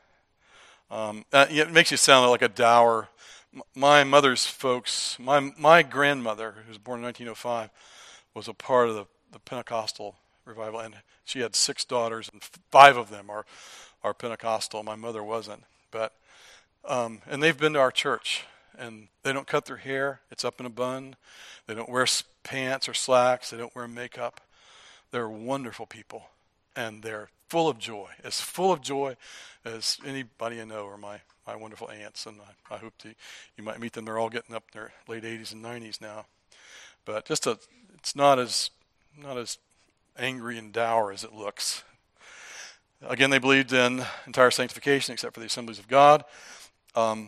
it makes you sound like a dour. My mother's folks, my grandmother, who was born in 1905, was a part of the Pentecostal revival, and she had 6 daughters, and 5 of them are Pentecostal. My mother wasn't, but and they've been to our church, and they don't cut their hair; it's up in a bun. They don't wear pants or slacks. They don't wear makeup. They're wonderful people, and they're full of joy, as anybody I know, or my wonderful aunts, and I hope you might meet them. They're all getting up in their late 80s and 90s now, but it's not as angry and dour as it looks. Again, they believed in entire sanctification except for the Assemblies of God. But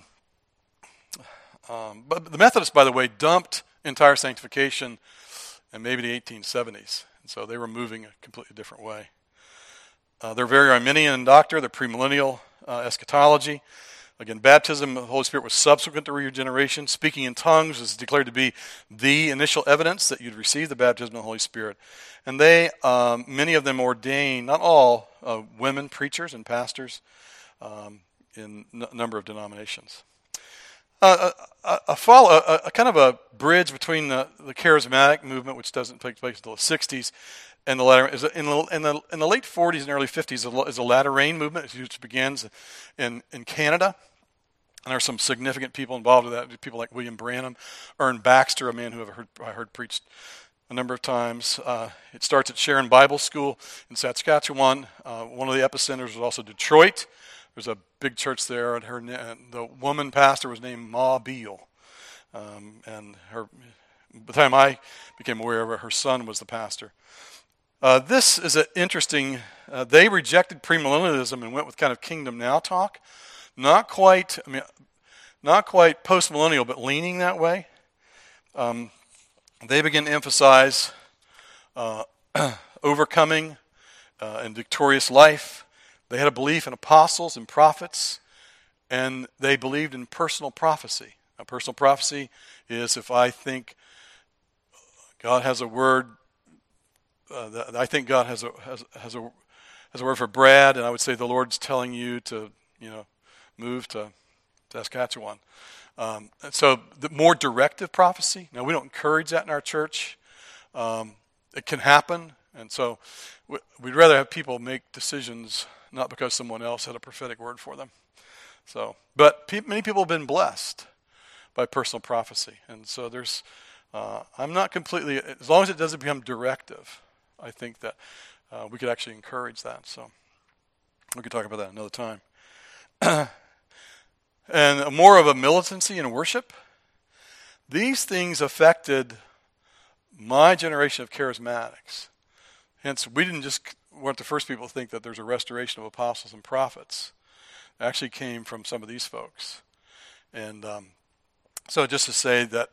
the Methodists, by the way, dumped entire sanctification in maybe the 1870s, and so they were moving a completely different way. They're very Arminian in doctrine. They're premillennial eschatology. Again, baptism of the Holy Spirit was subsequent to regeneration. Speaking in tongues is declared to be the initial evidence that you'd receive the baptism of the Holy Spirit. And they, many of them ordain, not all, women preachers and pastors in a number of denominations. A kind of a bridge between the charismatic movement, which doesn't take place until the 60s, and the latter in the late 40s and early 50s is a latter rain movement, which begins in Canada. And there are some significant people involved with that. People like William Branham, Ern Baxter, a man who I heard preached a number of times. It starts at Sharon Bible School in Saskatchewan. One of the epicenters was also Detroit. There's a big church there, and the woman pastor was named Ma Beal. And by the time I became aware of her son was the pastor. This is an interesting. They rejected premillennialism and went with kind of kingdom now talk. Not quite post-millennial, but leaning that way. They begin to emphasize overcoming and victorious life. They had a belief in apostles and prophets, and they believed in personal prophecy. Now, personal prophecy is if I think God has a word. I think God has a word for Brad, and I would say the Lord's telling you to move to Saskatchewan. So the more directive prophecy. Now we don't encourage that in our church. It can happen, and so we'd rather have people make decisions not because someone else had a prophetic word for them. So, but many people have been blessed by personal prophecy, and so there's. I'm not completely, as long as it doesn't become directive. I think that we could actually encourage that. So we could talk about that another time. And more of a militancy in worship. These things affected my generation of charismatics. Hence, we weren't the first people to think that there's a restoration of apostles and prophets. It actually came from some of these folks. And so just to say that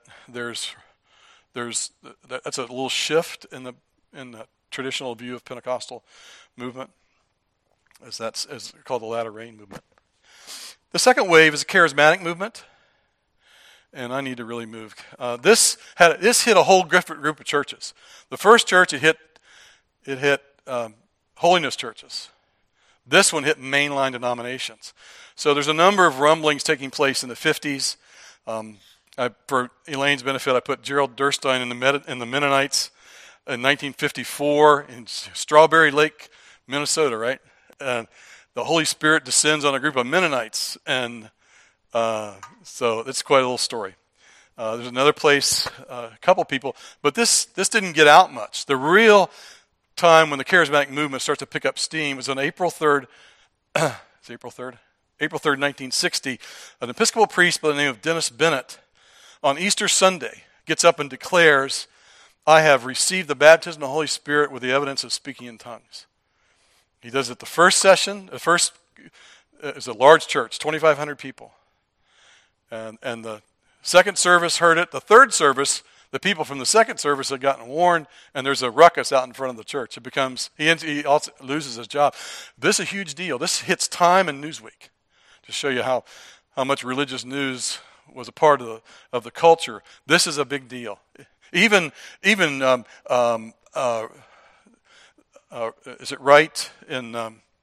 that's a little shift in the traditional view of Pentecostal movement, as called the latter rain movement. The second wave is a charismatic movement, and I need to really move. This hit a whole different group of churches. The first church it hit holiness churches. This one hit mainline denominations. So there's a number of rumblings taking place in the 50s. For Elaine's benefit, I put Gerald Durstein in the Mennonites in 1954 in Strawberry Lake, Minnesota, right? And the Holy Spirit descends on a group of Mennonites, and so it's quite a little story. There's another place, a couple people, but this didn't get out much. The real time when the charismatic movement starts to pick up steam was on April 3rd. Is it April 3rd? April 3rd, 1960, an Episcopal priest by the name of Dennis Bennett on Easter Sunday gets up and declares, I have received the baptism of the Holy Spirit with the evidence of speaking in tongues. He does it the first session. The first is a large church, 2,500 people. And the second service heard it. The third service, the people from the second service had gotten warned, and there's a ruckus out in front of the church. It becomes, he also loses his job. This is a huge deal. This hits Time and Newsweek to show you how much religious news was a part of the culture. This is a big deal. Even is it right in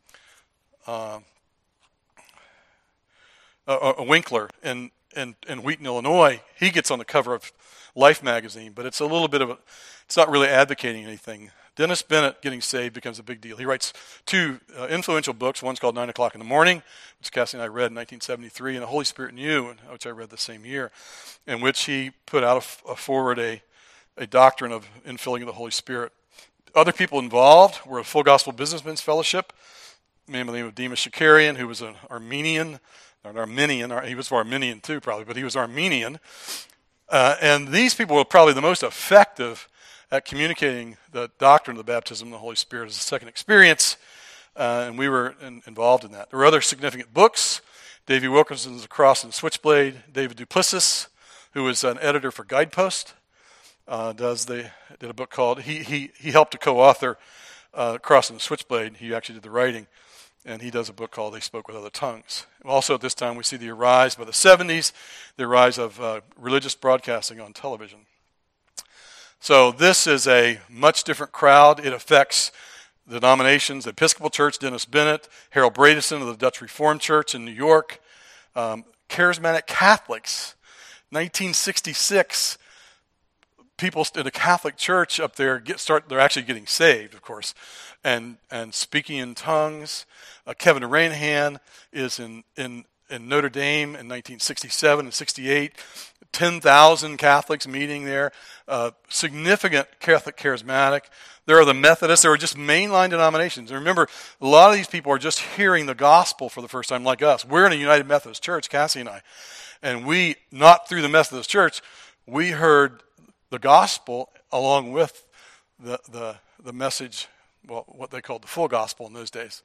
Winkler in Wheaton, Illinois? He gets on the cover of Life magazine, but it's a little bit of it's not really advocating anything. Dennis Bennett getting saved becomes a big deal. He writes two influential books. One's called 9 O'Clock in the Morning, which Cassie and I read in 1973, and The Holy Spirit in You, which I read the same year, in which he put out forward a doctrine of infilling of the Holy Spirit. Other people involved were a Full Gospel Businessmen's Fellowship, a man by the name of Demas Shakarian, who was an Armenian. He was Armenian too, probably, but he was Armenian. And these people were probably the most effective at communicating the doctrine of the baptism of the Holy Spirit as a second experience, and we were involved in that. There were other significant books. Davy Wilkinson's The Cross and Switchblade. David Duplessis, who was an editor for Guidepost, did a book called, he helped to co-author Cross and Switchblade. He actually did the writing, and he does a book called They Spoke with Other Tongues. Also at this time we see the rise, by the 70s, the rise of religious broadcasting on television. So this is a much different crowd. It affects the denominations, the Episcopal Church, Dennis Bennett, Harold Bradison of the Dutch Reformed Church in New York, Charismatic Catholics, 1966, people in the Catholic Church up there they're actually getting saved, of course, and speaking in tongues. Kevin Rainhan is in Notre Dame in 1967 and 68. 10,000 Catholics meeting there. Significant Catholic charismatic. There are the Methodists. There are just mainline denominations. And remember, a lot of these people are just hearing the gospel for the first time, like us. We're in a United Methodist Church, Cassie and I. And we, not through the Methodist Church, we heard the gospel along with the message, well, what they called the full gospel in those days.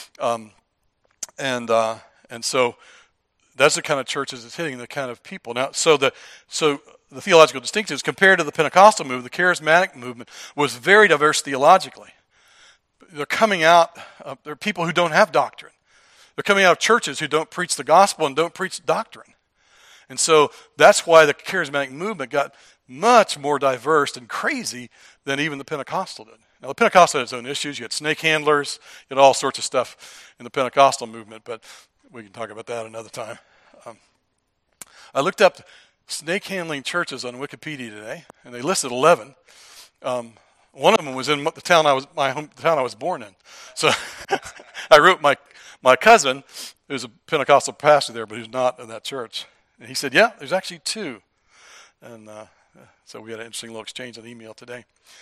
And so that's the kind of churches it's hitting, the kind of people. Now, so the theological distinctions compared to the Pentecostal movement, the charismatic movement was very diverse theologically. They're coming out, there are people who don't have doctrine. They're coming out of churches who don't preach the gospel and don't preach doctrine. And so that's why the charismatic movement got much more diverse and crazy than even the Pentecostal did. Now, the Pentecostal had its own issues. You had snake handlers, you had all sorts of stuff in the Pentecostal movement, but we can talk about that another time. I looked up snake handling churches on Wikipedia today, and they listed 11. One of them was in the town my hometown I was born in. So I wrote my cousin, who's a Pentecostal pastor there, but who's not in that church, and he said, "Yeah, there's actually 2." And so we had an interesting little exchange on email today.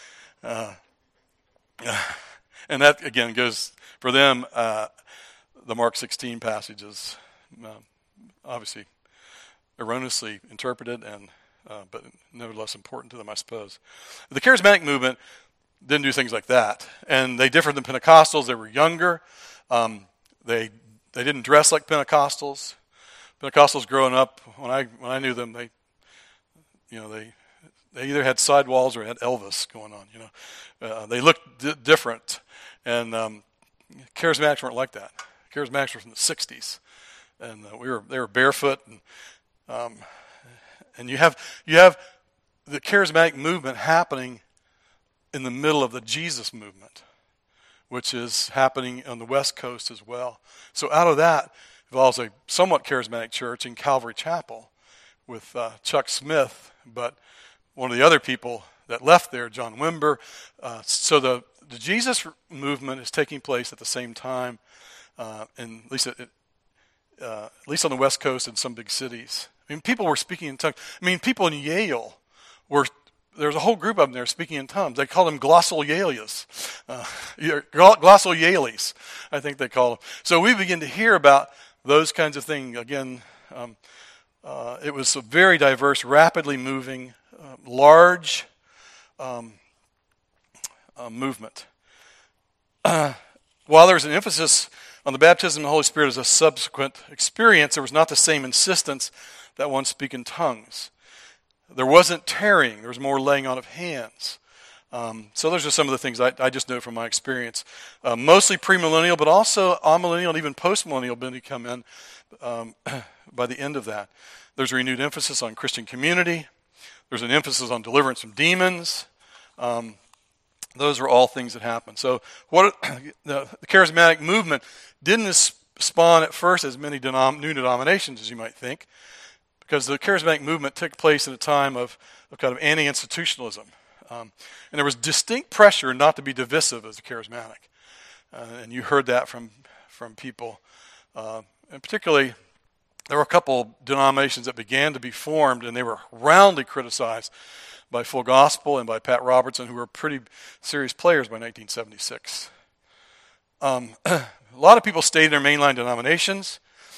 And that again goes for them. The Mark 16 passage is obviously erroneously interpreted, but nevertheless important to them, I suppose. The charismatic movement didn't do things like that, and they differed than Pentecostals. They were younger. They didn't dress like Pentecostals. Pentecostals growing up, when I knew them, they either had sidewalls or had Elvis going on. They looked different, and charismatics weren't like that. Charismatics were from the 60s, and they were barefoot, and you have the charismatic movement happening in the middle of the Jesus movement, which is happening on the West Coast as well. So out of that evolves a somewhat charismatic church in Calvary Chapel with Chuck Smith, but one of the other people that left there, John Wimber. So the Jesus movement is taking place at the same time, at least on the West Coast in some big cities. I mean, people were speaking in tongues. I mean, people in Yale there's a whole group of them there speaking in tongues. They call them glossolalia, glossolalia, I think they call them. So we begin to hear about those kinds of things. Again, it was a very diverse, rapidly moving, large movement. While there was an emphasis on the baptism of the Holy Spirit as a subsequent experience, there was not the same insistence that one speak in tongues. There wasn't tarrying. There was more laying on of hands. So those are some of the things I just know from my experience. Mostly premillennial, but also amillennial and even postmillennial beginning to come in by the end of that. There's a renewed emphasis on Christian community. There's an emphasis on deliverance from demons. Those are all things that happen. So what the charismatic movement didn't spawn at first as many new denominations as you might think, because the charismatic movement took place in a time of kind of anti-institutionalism. And there was distinct pressure not to be divisive as a charismatic. And you heard that from people. And particularly, there were a couple denominations that began to be formed, and they were roundly criticized by Full Gospel and by Pat Robertson, who were pretty serious players by 1976. A lot of people stayed in their mainline denominations,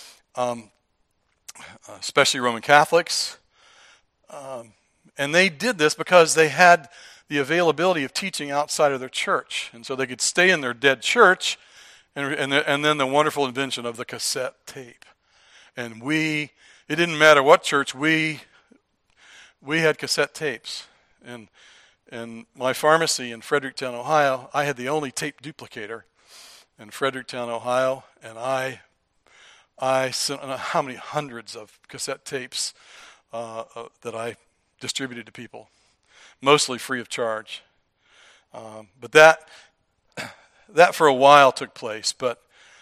especially Roman Catholics. And they did this because they had the availability of teaching outside of their church. And so they could stay in their dead church, and then the wonderful invention of the cassette tape. And it didn't matter what church, we had cassette tapes. And in my pharmacy in Fredericktown, Ohio, I had the only tape duplicator in Fredericktown, Ohio, and I sent how many hundreds of cassette tapes that I distributed to people, mostly free of charge. But that for a while took place, but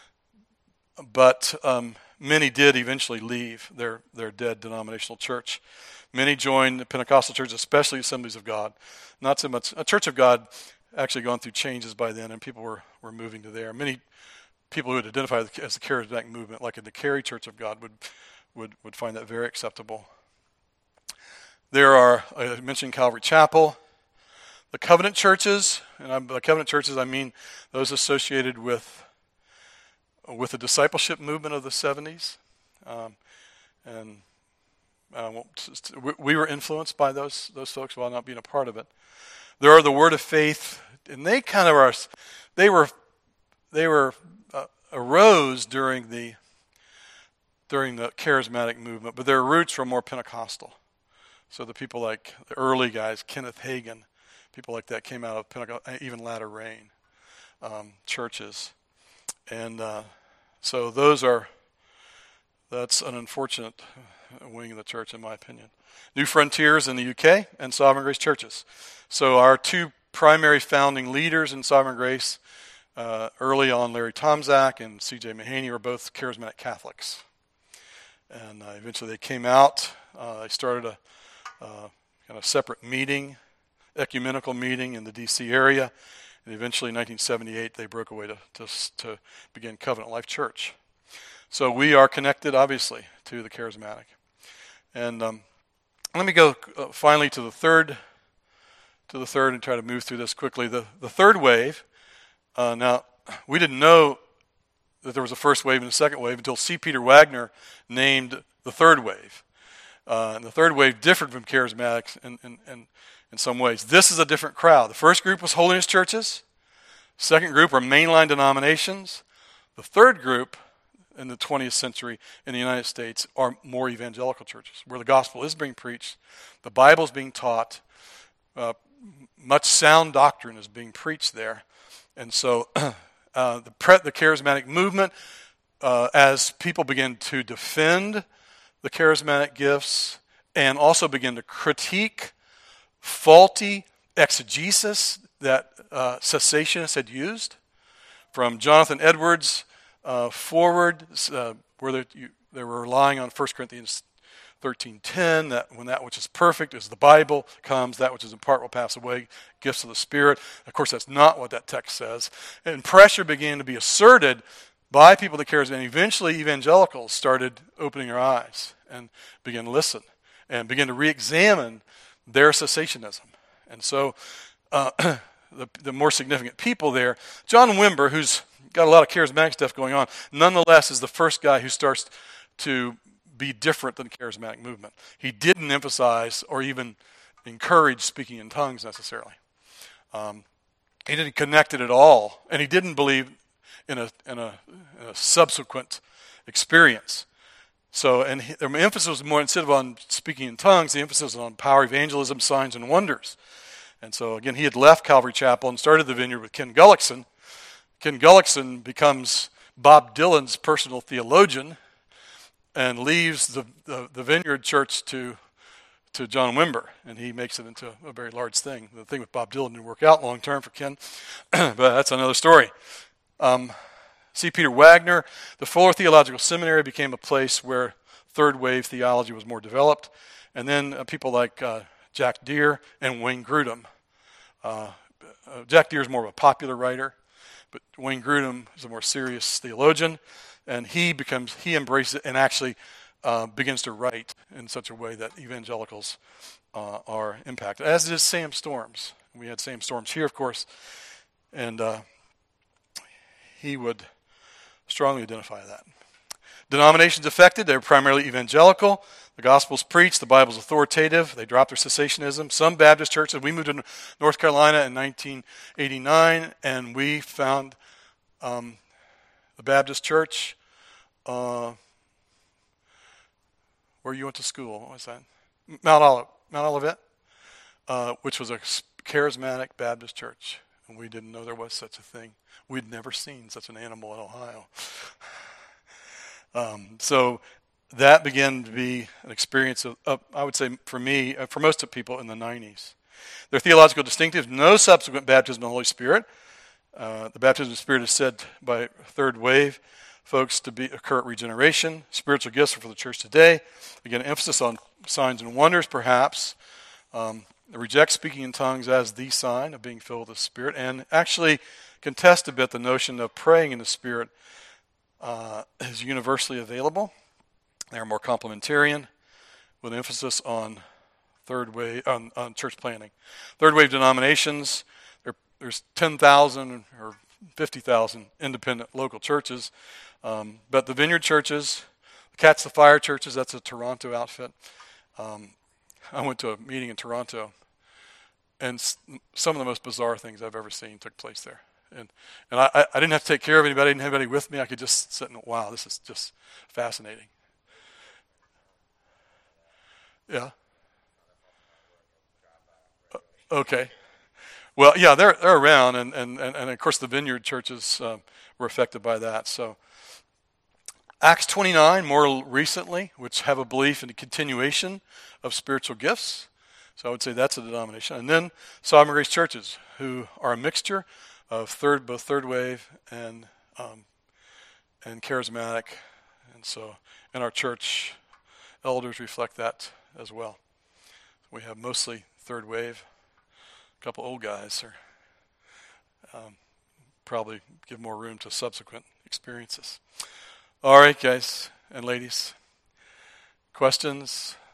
many did eventually leave their dead denominational church. Many joined the Pentecostal church, especially Assemblies of God. Not so much. A Church of God actually gone through changes by then, and people were moving to there. Many people who would identify as the charismatic movement, like in the Cary Church of God, would find that very acceptable. There are, I mentioned Calvary Chapel, the covenant churches, and by covenant churches I mean those associated with the discipleship movement of the 70s. We were influenced by those folks while not being a part of it. There are the Word of Faith, and they kind of are. They were arose during the charismatic movement, but their roots were more Pentecostal. So the people like the early guys, Kenneth Hagin, people like that came out of Pentecost, even Latter Rain churches, and so that's an unfortunate wing of the church, in my opinion. New Frontiers in the UK and Sovereign Grace churches. So our two primary founding leaders in Sovereign Grace, early on Larry Tomczak and C.J. Mahaney, were both charismatic Catholics. And eventually they came out. They started a kind of separate meeting, ecumenical meeting in the D.C. area. And eventually in 1978 they broke away to begin Covenant Life Church. So we are connected, obviously, to the charismatic. And let me go finally to the third and try to move through this quickly. The third wave, now we didn't know that there was a first wave and a second wave until C. Peter Wagner named the third wave. And the third wave differed from charismatics in some ways. This is a different crowd. The first group was holiness churches. Second group were mainline denominations. The third group in the 20th century in the United States are more evangelical churches, where the gospel is being preached, the Bible is being taught, much sound doctrine is being preached there. And so the charismatic movement, as people begin to defend the charismatic gifts and also begin to critique faulty exegesis that cessationists had used, from Jonathan Edwards forward, where they were relying on 1 Corinthians 13:10, that when that which is perfect is the Bible comes, that which is in part will pass away, gifts of the Spirit. Of course, that's not what that text says. And pressure began to be asserted by people that cares, and eventually evangelicals started opening their eyes and began to listen and began to re-examine their cessationism. And so the more significant people there, John Wimber, who's got a lot of charismatic stuff going on. Nonetheless, is the first guy who starts to be different than the charismatic movement. He didn't emphasize or even encourage speaking in tongues necessarily. He didn't connect it at all, and he didn't believe in a subsequent experience. So, and the emphasis was more, instead of on speaking in tongues, the emphasis was on power, evangelism, signs, and wonders. And so, again, he had left Calvary Chapel and started the Vineyard with Ken Gullickson. Ken Gullickson becomes Bob Dylan's personal theologian and leaves the Vineyard Church to John Wimber, and he makes it into a very large thing. The thing with Bob Dylan didn't work out long term for Ken, but that's another story. C. Peter Wagner, the Fuller Theological Seminary became a place where third wave theology was more developed, and then people like Jack Deere and Wayne Grudem. Jack Deere is more of a popular writer, but Wayne Grudem is a more serious theologian, and he embraces it and actually begins to write in such a way that evangelicals are impacted, as is Sam Storms. We had Sam Storms here, of course, and he would strongly identify that. Denominations affected, they're primarily evangelical. The gospel's preached, the Bible's authoritative. They dropped their cessationism. Some Baptist churches, we moved to North Carolina in 1989, and we found the Baptist church where you went to school. What was that? Mount Olivet, which was a charismatic Baptist church. And we didn't know there was such a thing. We'd never seen such an animal in Ohio. So that began to be an experience of, I would say, for me, for most of people in the 90s. Their theological distinctives: no subsequent baptism of the Holy Spirit. The baptism of the Spirit is said by third wave folks to occur at regeneration. Spiritual gifts are for the church today. Again, emphasis on signs and wonders, perhaps. Reject speaking in tongues as the sign of being filled with the Spirit, and actually contest a bit the notion of praying in the Spirit is universally available. They're more complementarian, with emphasis on third wave on church planting. Third wave denominations, there's 10,000 or 50,000 independent local churches, but the Vineyard churches, Catch the Fire churches, that's a Toronto outfit. I went to a meeting in Toronto, and some of the most bizarre things I've ever seen took place there. And I didn't have to take care of anybody. I didn't have anybody with me. I could just sit and, wow, this is just fascinating. Yeah. Okay. Well, yeah, they're around, and of course the Vineyard churches were affected by that. So Acts 29, more recently, which have a belief in the continuation of spiritual gifts. So I would say that's a denomination. And then Sovereign Grace churches, who are a mixture of both third wave and charismatic. And our church elders reflect that as well. We have mostly third wave. A couple old guys are probably give more room to subsequent experiences. All right, guys and ladies. Questions?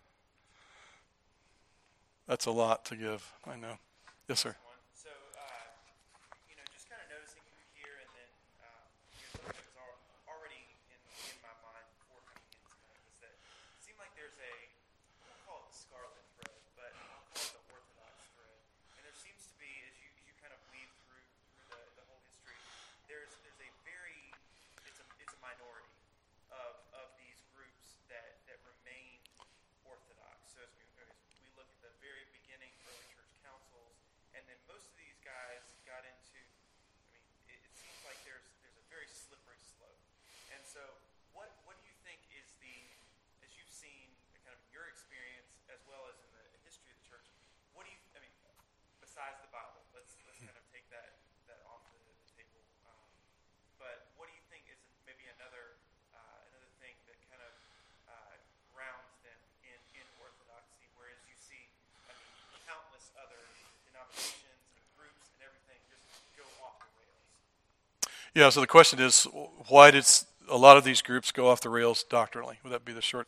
That's a lot to give, I know. Yes, sir. So, just kind of noticing you here, and then something that was already in my mind before coming in tonight was that it seemed like there's we'll call it the scarlet thread, but I'll call it the Orthodox thread. And there seems to be, as you kind of weave through the whole history, there's a very, it's a minority of these groups that remain Orthodox. So as we look at the very beginning early church councils, and then most of these guys got into, it seems like there's a very slippery slope. And so what do you think is as you've seen kind of in your experience as well as in the history of the church, besides the Bible, let's kind of take that off the table. But what do you think is maybe another thing that kind of grounds them in orthodoxy, whereas you see, countless other denominations and groups and everything just go off the rails? Yeah, so the question is, why did a lot of these groups go off the rails doctrinally? Would that be the short?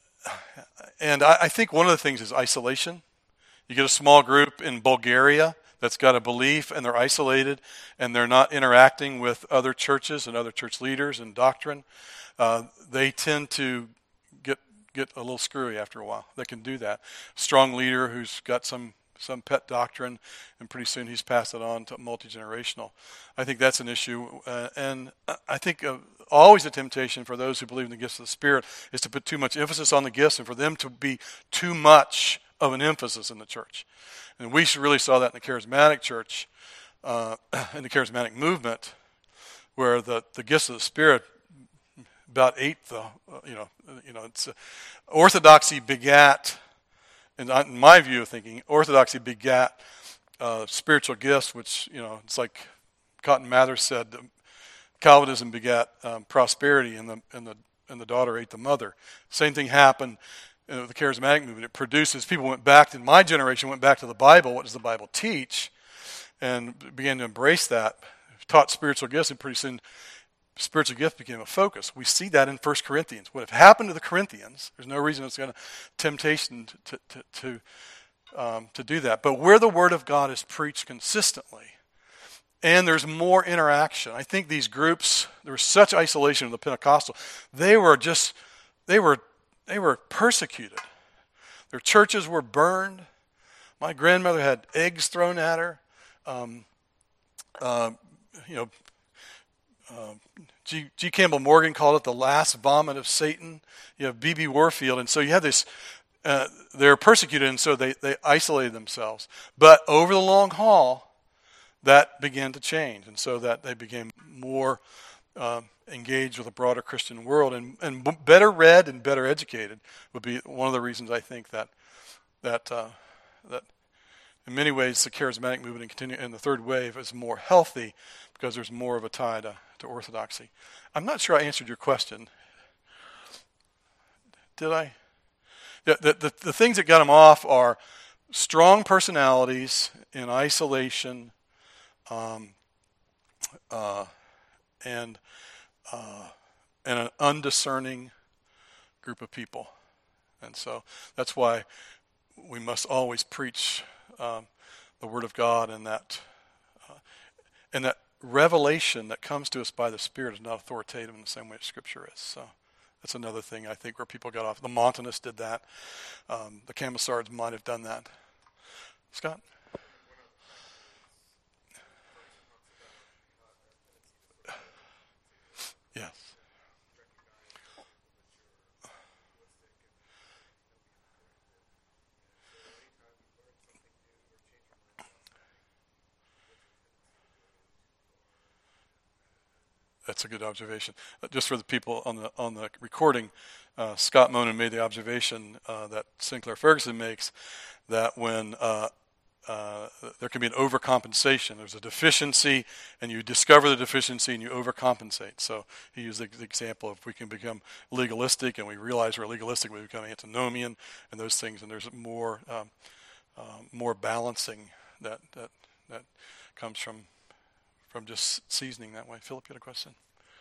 And I think one of the things is isolation. You get a small group in Bulgaria that's got a belief and they're isolated and they're not interacting with other churches and other church leaders and doctrine, they tend to get a little screwy after a while. They can do that. Strong leader who's got some pet doctrine, and pretty soon he's passed it on to multi-generational. I think that's an issue, and I think always a temptation for those who believe in the gifts of the Spirit is to put too much emphasis on the gifts and for them to be too much of an emphasis in the church. And we really saw that in the charismatic church, in the charismatic movement, where the gifts of the Spirit about ate the, it's orthodoxy begat, in my view of thinking, orthodoxy begat spiritual gifts, which, it's like Cotton Mather said, Calvinism begat prosperity, and the daughter ate the mother. Same thing happened with the charismatic movement. It produces, people went back, in my generation, went back to the Bible. What does the Bible teach? And began to embrace that, taught spiritual gifts, and pretty soon spiritual gift became a focus. We see that in 1 Corinthians. What had happened to the Corinthians, there's no reason it's going to temptation to do that. But where the Word of God is preached consistently, and there's more interaction. I think these groups, there was such isolation of the Pentecostal. They were persecuted. Their churches were burned. My grandmother had eggs thrown at her. G. Campbell Morgan called it the last vomit of Satan. You have B.B. Warfield, and so you have this. They're persecuted, and so they isolated themselves. But over the long haul, that began to change, and so that they became more engaged with a broader Christian world, and better read and better educated would be one of the reasons I think that in many ways the charismatic movement and the third wave is more healthy because there's more of a tie to orthodoxy. I'm not sure I answered your question. Did I? The things that got them off are strong personalities in isolation, and an undiscerning group of people. And so that's why we must always preach the Word of God, and that revelation that comes to us by the Spirit is not authoritative in the same way as Scripture is. So that's another thing I think where people got off. The Montanists did that. The Camisards might have done that. Scott? Yes. That's a good observation. Just for the people on the recording, Scott Monin made the observation that Sinclair Ferguson makes, that when there can be an overcompensation. There's a deficiency, and you discover the deficiency, and you overcompensate. So he used the example of we can become legalistic, and we realize we're legalistic, we become antinomian, and those things. And there's more balancing that comes from just seasoning that way. Philip, you had a question?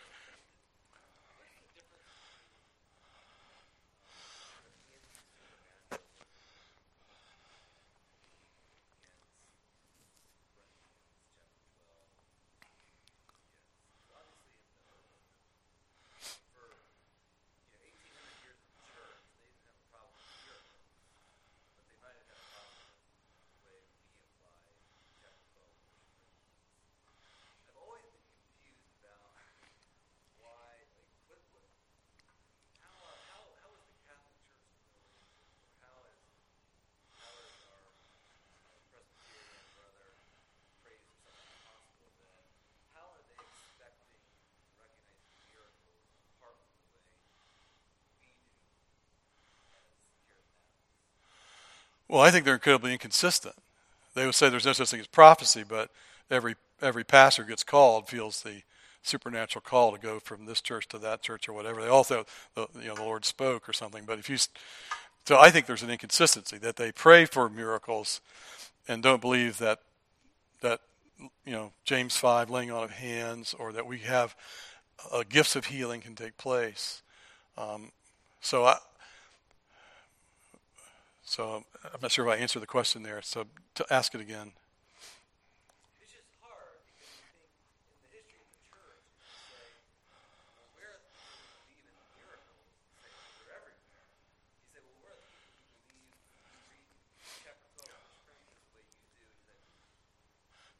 Well, I think they're incredibly inconsistent. They would say there's no such thing as prophecy, but every pastor gets called feels the supernatural call to go from this church to that church or whatever. They all thought the Lord spoke or something. But so I think there's an inconsistency that they pray for miracles and don't believe that James 5 laying on of hands, or that we have gifts of healing can take place. So I'm not sure if I answered the question there. So to ask it again.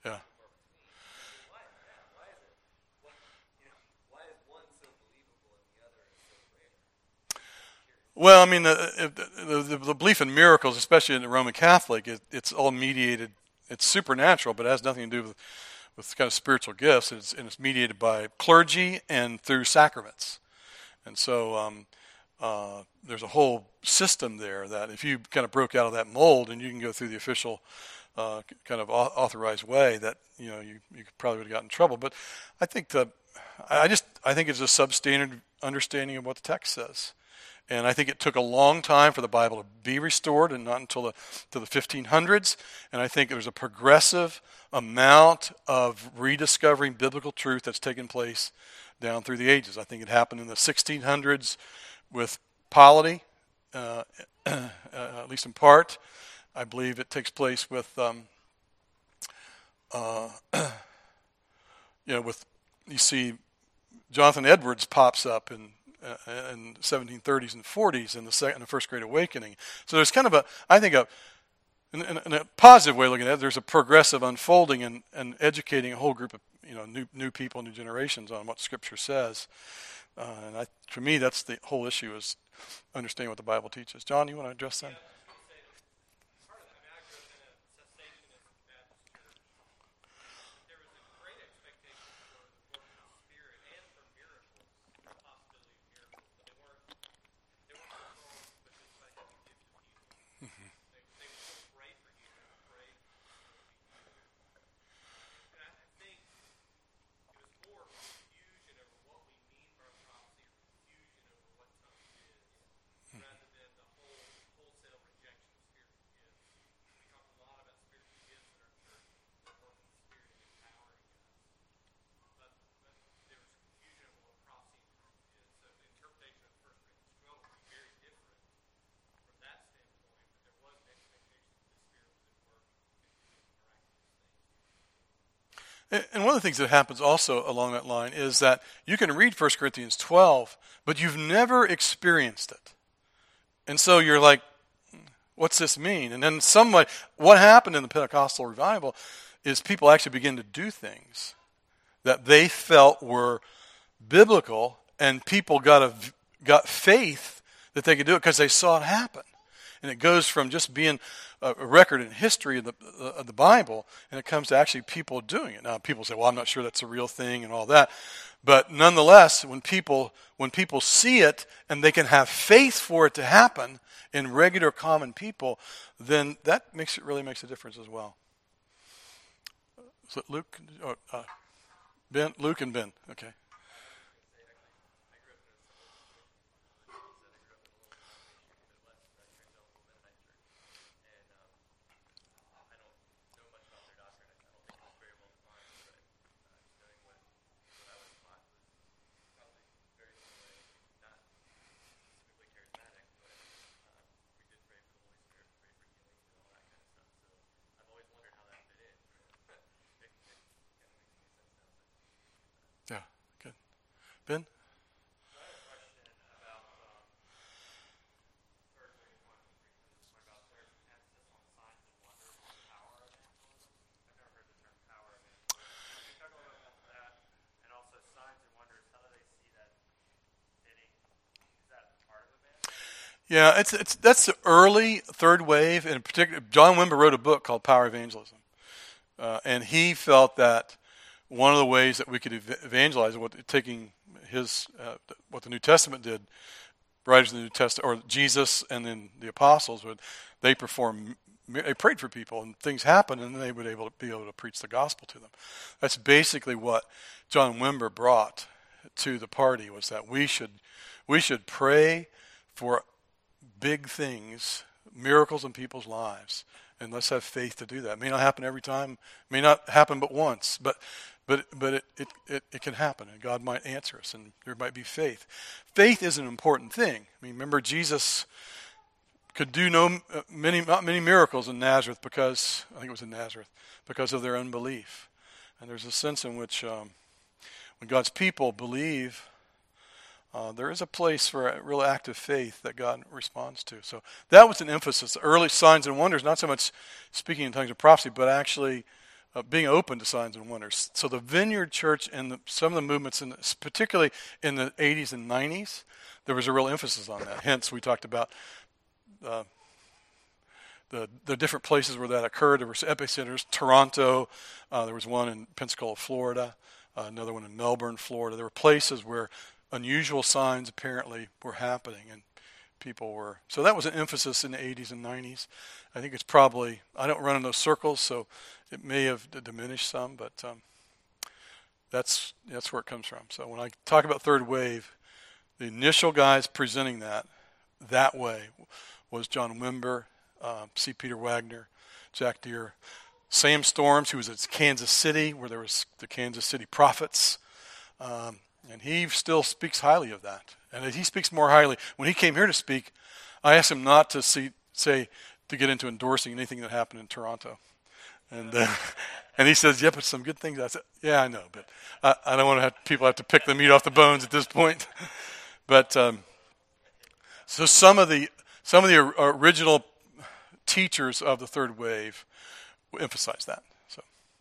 Yeah. Why? Yeah. Why is it? Why is one so believable and the other is so rare? Well, I mean, the belief in miracles, especially in the Roman Catholic, it's all mediated. It's supernatural, but it has nothing to do with kind of spiritual gifts. It's mediated by clergy and through sacraments. And so there's a whole system there that if you kind of broke out of that mold and you can go through the official kind of authorized way, that you probably would have gotten in trouble. But I think I think it's a substandard understanding of what the text says. And I think it took a long time for the Bible to be restored, and not until the 1500s. And I think there's a progressive amount of rediscovering biblical truth that's taken place down through the ages. I think it happened in the 1600s with polity, at least in part. I believe it takes place with, with you see, Jonathan Edwards pops up in 1730s and 40s in the First Great Awakening. So there's kind of in a positive way of looking at it, there's a progressive unfolding and educating a whole group of new people, new generations on what Scripture says. For me, that's the whole issue, is understanding what the Bible teaches. John, you want to address that? And one of the things that happens also along that line is that you can read 1 Corinthians 12, but you've never experienced it. And so you're like, what's this mean? And then what happened in the Pentecostal revival is people actually begin to do things that they felt were biblical, and people got faith that they could do it because they saw it happen. And it goes from just being a record in history of the Bible, and it comes to actually people doing it. Now, people say, well, I'm not sure that's a real thing and all that. But nonetheless, when people see it and they can have faith for it to happen in regular common people, then that really makes a difference as well. So Luke, Ben, Luke and Ben, okay. Yeah, good. Ben? Yeah, that's the early third wave. In particular, John Wimber wrote a book called Power Evangelism, and he felt that one of the ways that we could evangelize, taking what the New Testament did, writers of the New Testament, or Jesus and then the apostles they prayed for people and things happened, and they would be able to preach the gospel to them. That's basically what John Wimber brought to the party, was that we should pray for big things, miracles in people's lives, and let's have faith to do that. It may not happen every time, may not happen but once, but it can happen, and God might answer us, and there might be faith. Faith is an important thing. I mean, remember, Jesus could do not many miracles in Nazareth because of their unbelief. And there's a sense in which when God's people believe, there is a place for a real active faith that God responds to. So that was an emphasis. Early signs and wonders, not so much speaking in tongues of prophecy, but actually being open to signs and wonders. So the Vineyard Church and some of the movements, particularly in the 80s and 90s, there was a real emphasis on that. Hence, we talked about the different places where that occurred. There were epicenters. Toronto, there was one in Pensacola, Florida, another one in Melbourne, Florida. There were places where unusual signs apparently were happening, and people were. So that was an emphasis in the 80s and 90s. I think it's probably, I don't run in those circles, so it may have diminished some, but that's where it comes from. So when I talk about third wave, the initial guys presenting that way was John Wimber, C. Peter Wagner, Jack Deere, Sam Storms, who was at Kansas City, where there was the Kansas City Prophets, and he still speaks highly of that. And he speaks more highly. When he came here to speak, I asked him not to to get into endorsing anything that happened in Toronto. And and he says, yeah, but some good things. I said, yeah, I know, but I don't want to have people have to pick the meat off the bones at this point. But so some of the original teachers of the third wave emphasize that. So,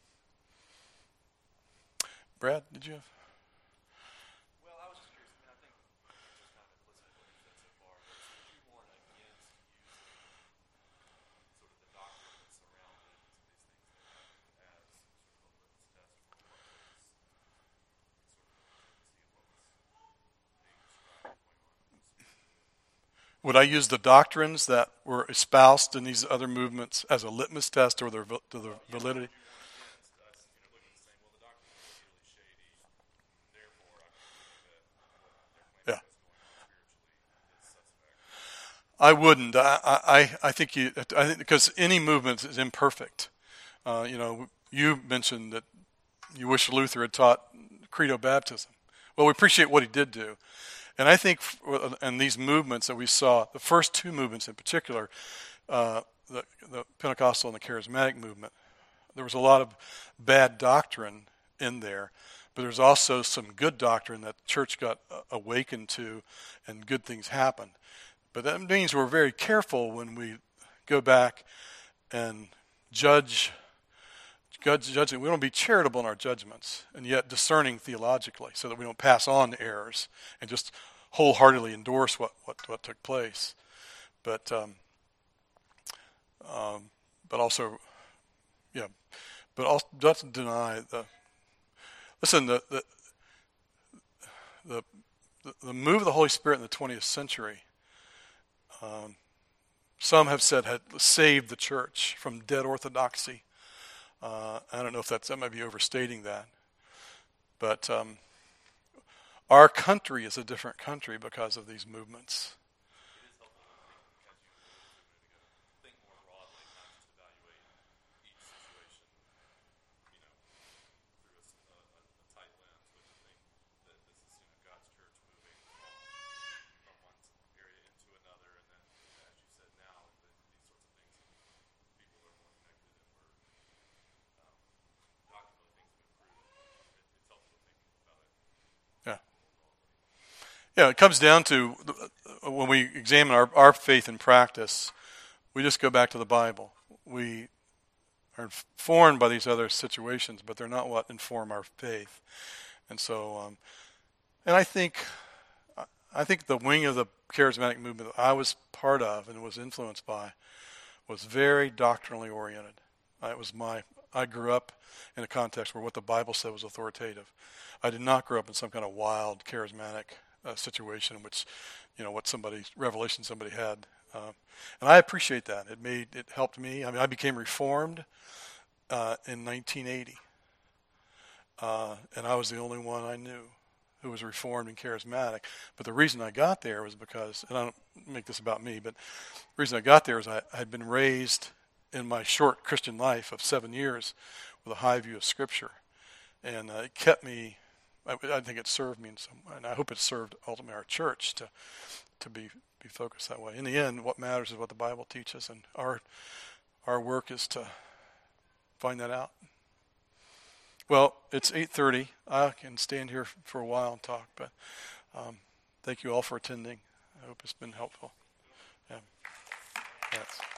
Brad, did you have? Well, I was just curious. I mean, I think just kind of listening to what you said so far, but you warn against using sort of the doctrine that surrounded these things as sort of a litmus test for what was sort of the legitimacy of what was being described going on. Would I use the doctrines that were espoused in these other movements as a litmus test or their validity? Yeah, I wouldn't. I think because any movement is imperfect. You mentioned that you wish Luther had taught credo baptism. Well, we appreciate what he did do. And I think in these movements that we saw, the first two movements in particular, the Pentecostal and the Charismatic movement, there was a lot of bad doctrine in there, but there's also some good doctrine that the church got awakened to and good things happened. But that means we're very careful when we go back and judge. We don't be charitable in our judgments, and yet discerning theologically, so that we don't pass on errors and just wholeheartedly endorse what took place. But also doesn't deny the. Listen, the move of the Holy Spirit in the 20th century. Some have said had saved the church from dead orthodoxy. I don't know if that might be overstating that, but our country is a different country because of these movements. It is helpful, as you alluded to a minute ago, think more broadly, not just evaluate each situation, through a tight lens, but to think that this is, God's church moving from one area into another, and then, as you said now, these sorts of things, people are more connected and we're doctrinally things have improved. It's helpful to think about it. Yeah. Yeah, it comes down to when we examine our faith and practice, we just go back to the Bible. We are informed by these other situations, but they're not what inform our faith. And so, and I think the wing of the charismatic movement that I was part of and was influenced by was very doctrinally oriented. I grew up in a context where what the Bible said was authoritative. I did not grow up in some kind of wild charismatic situation in which, what revelation somebody had. And I appreciate that. It helped me. I mean, I became reformed in 1980. And I was the only one I knew who was reformed and charismatic. But the reason I got there was because, and I don't make this about me, but the reason I got there is I had been raised in my short Christian life of 7 years with a high view of Scripture. And it kept me, I think it served me in some way, and I hope it served ultimately our church to be focused that way. In the end, what matters is what the Bible teaches, and our work is to find that out. Well, it's 8:30. I can stand here for a while and talk, but thank you all for attending. I hope it's been helpful. Yeah. Yes.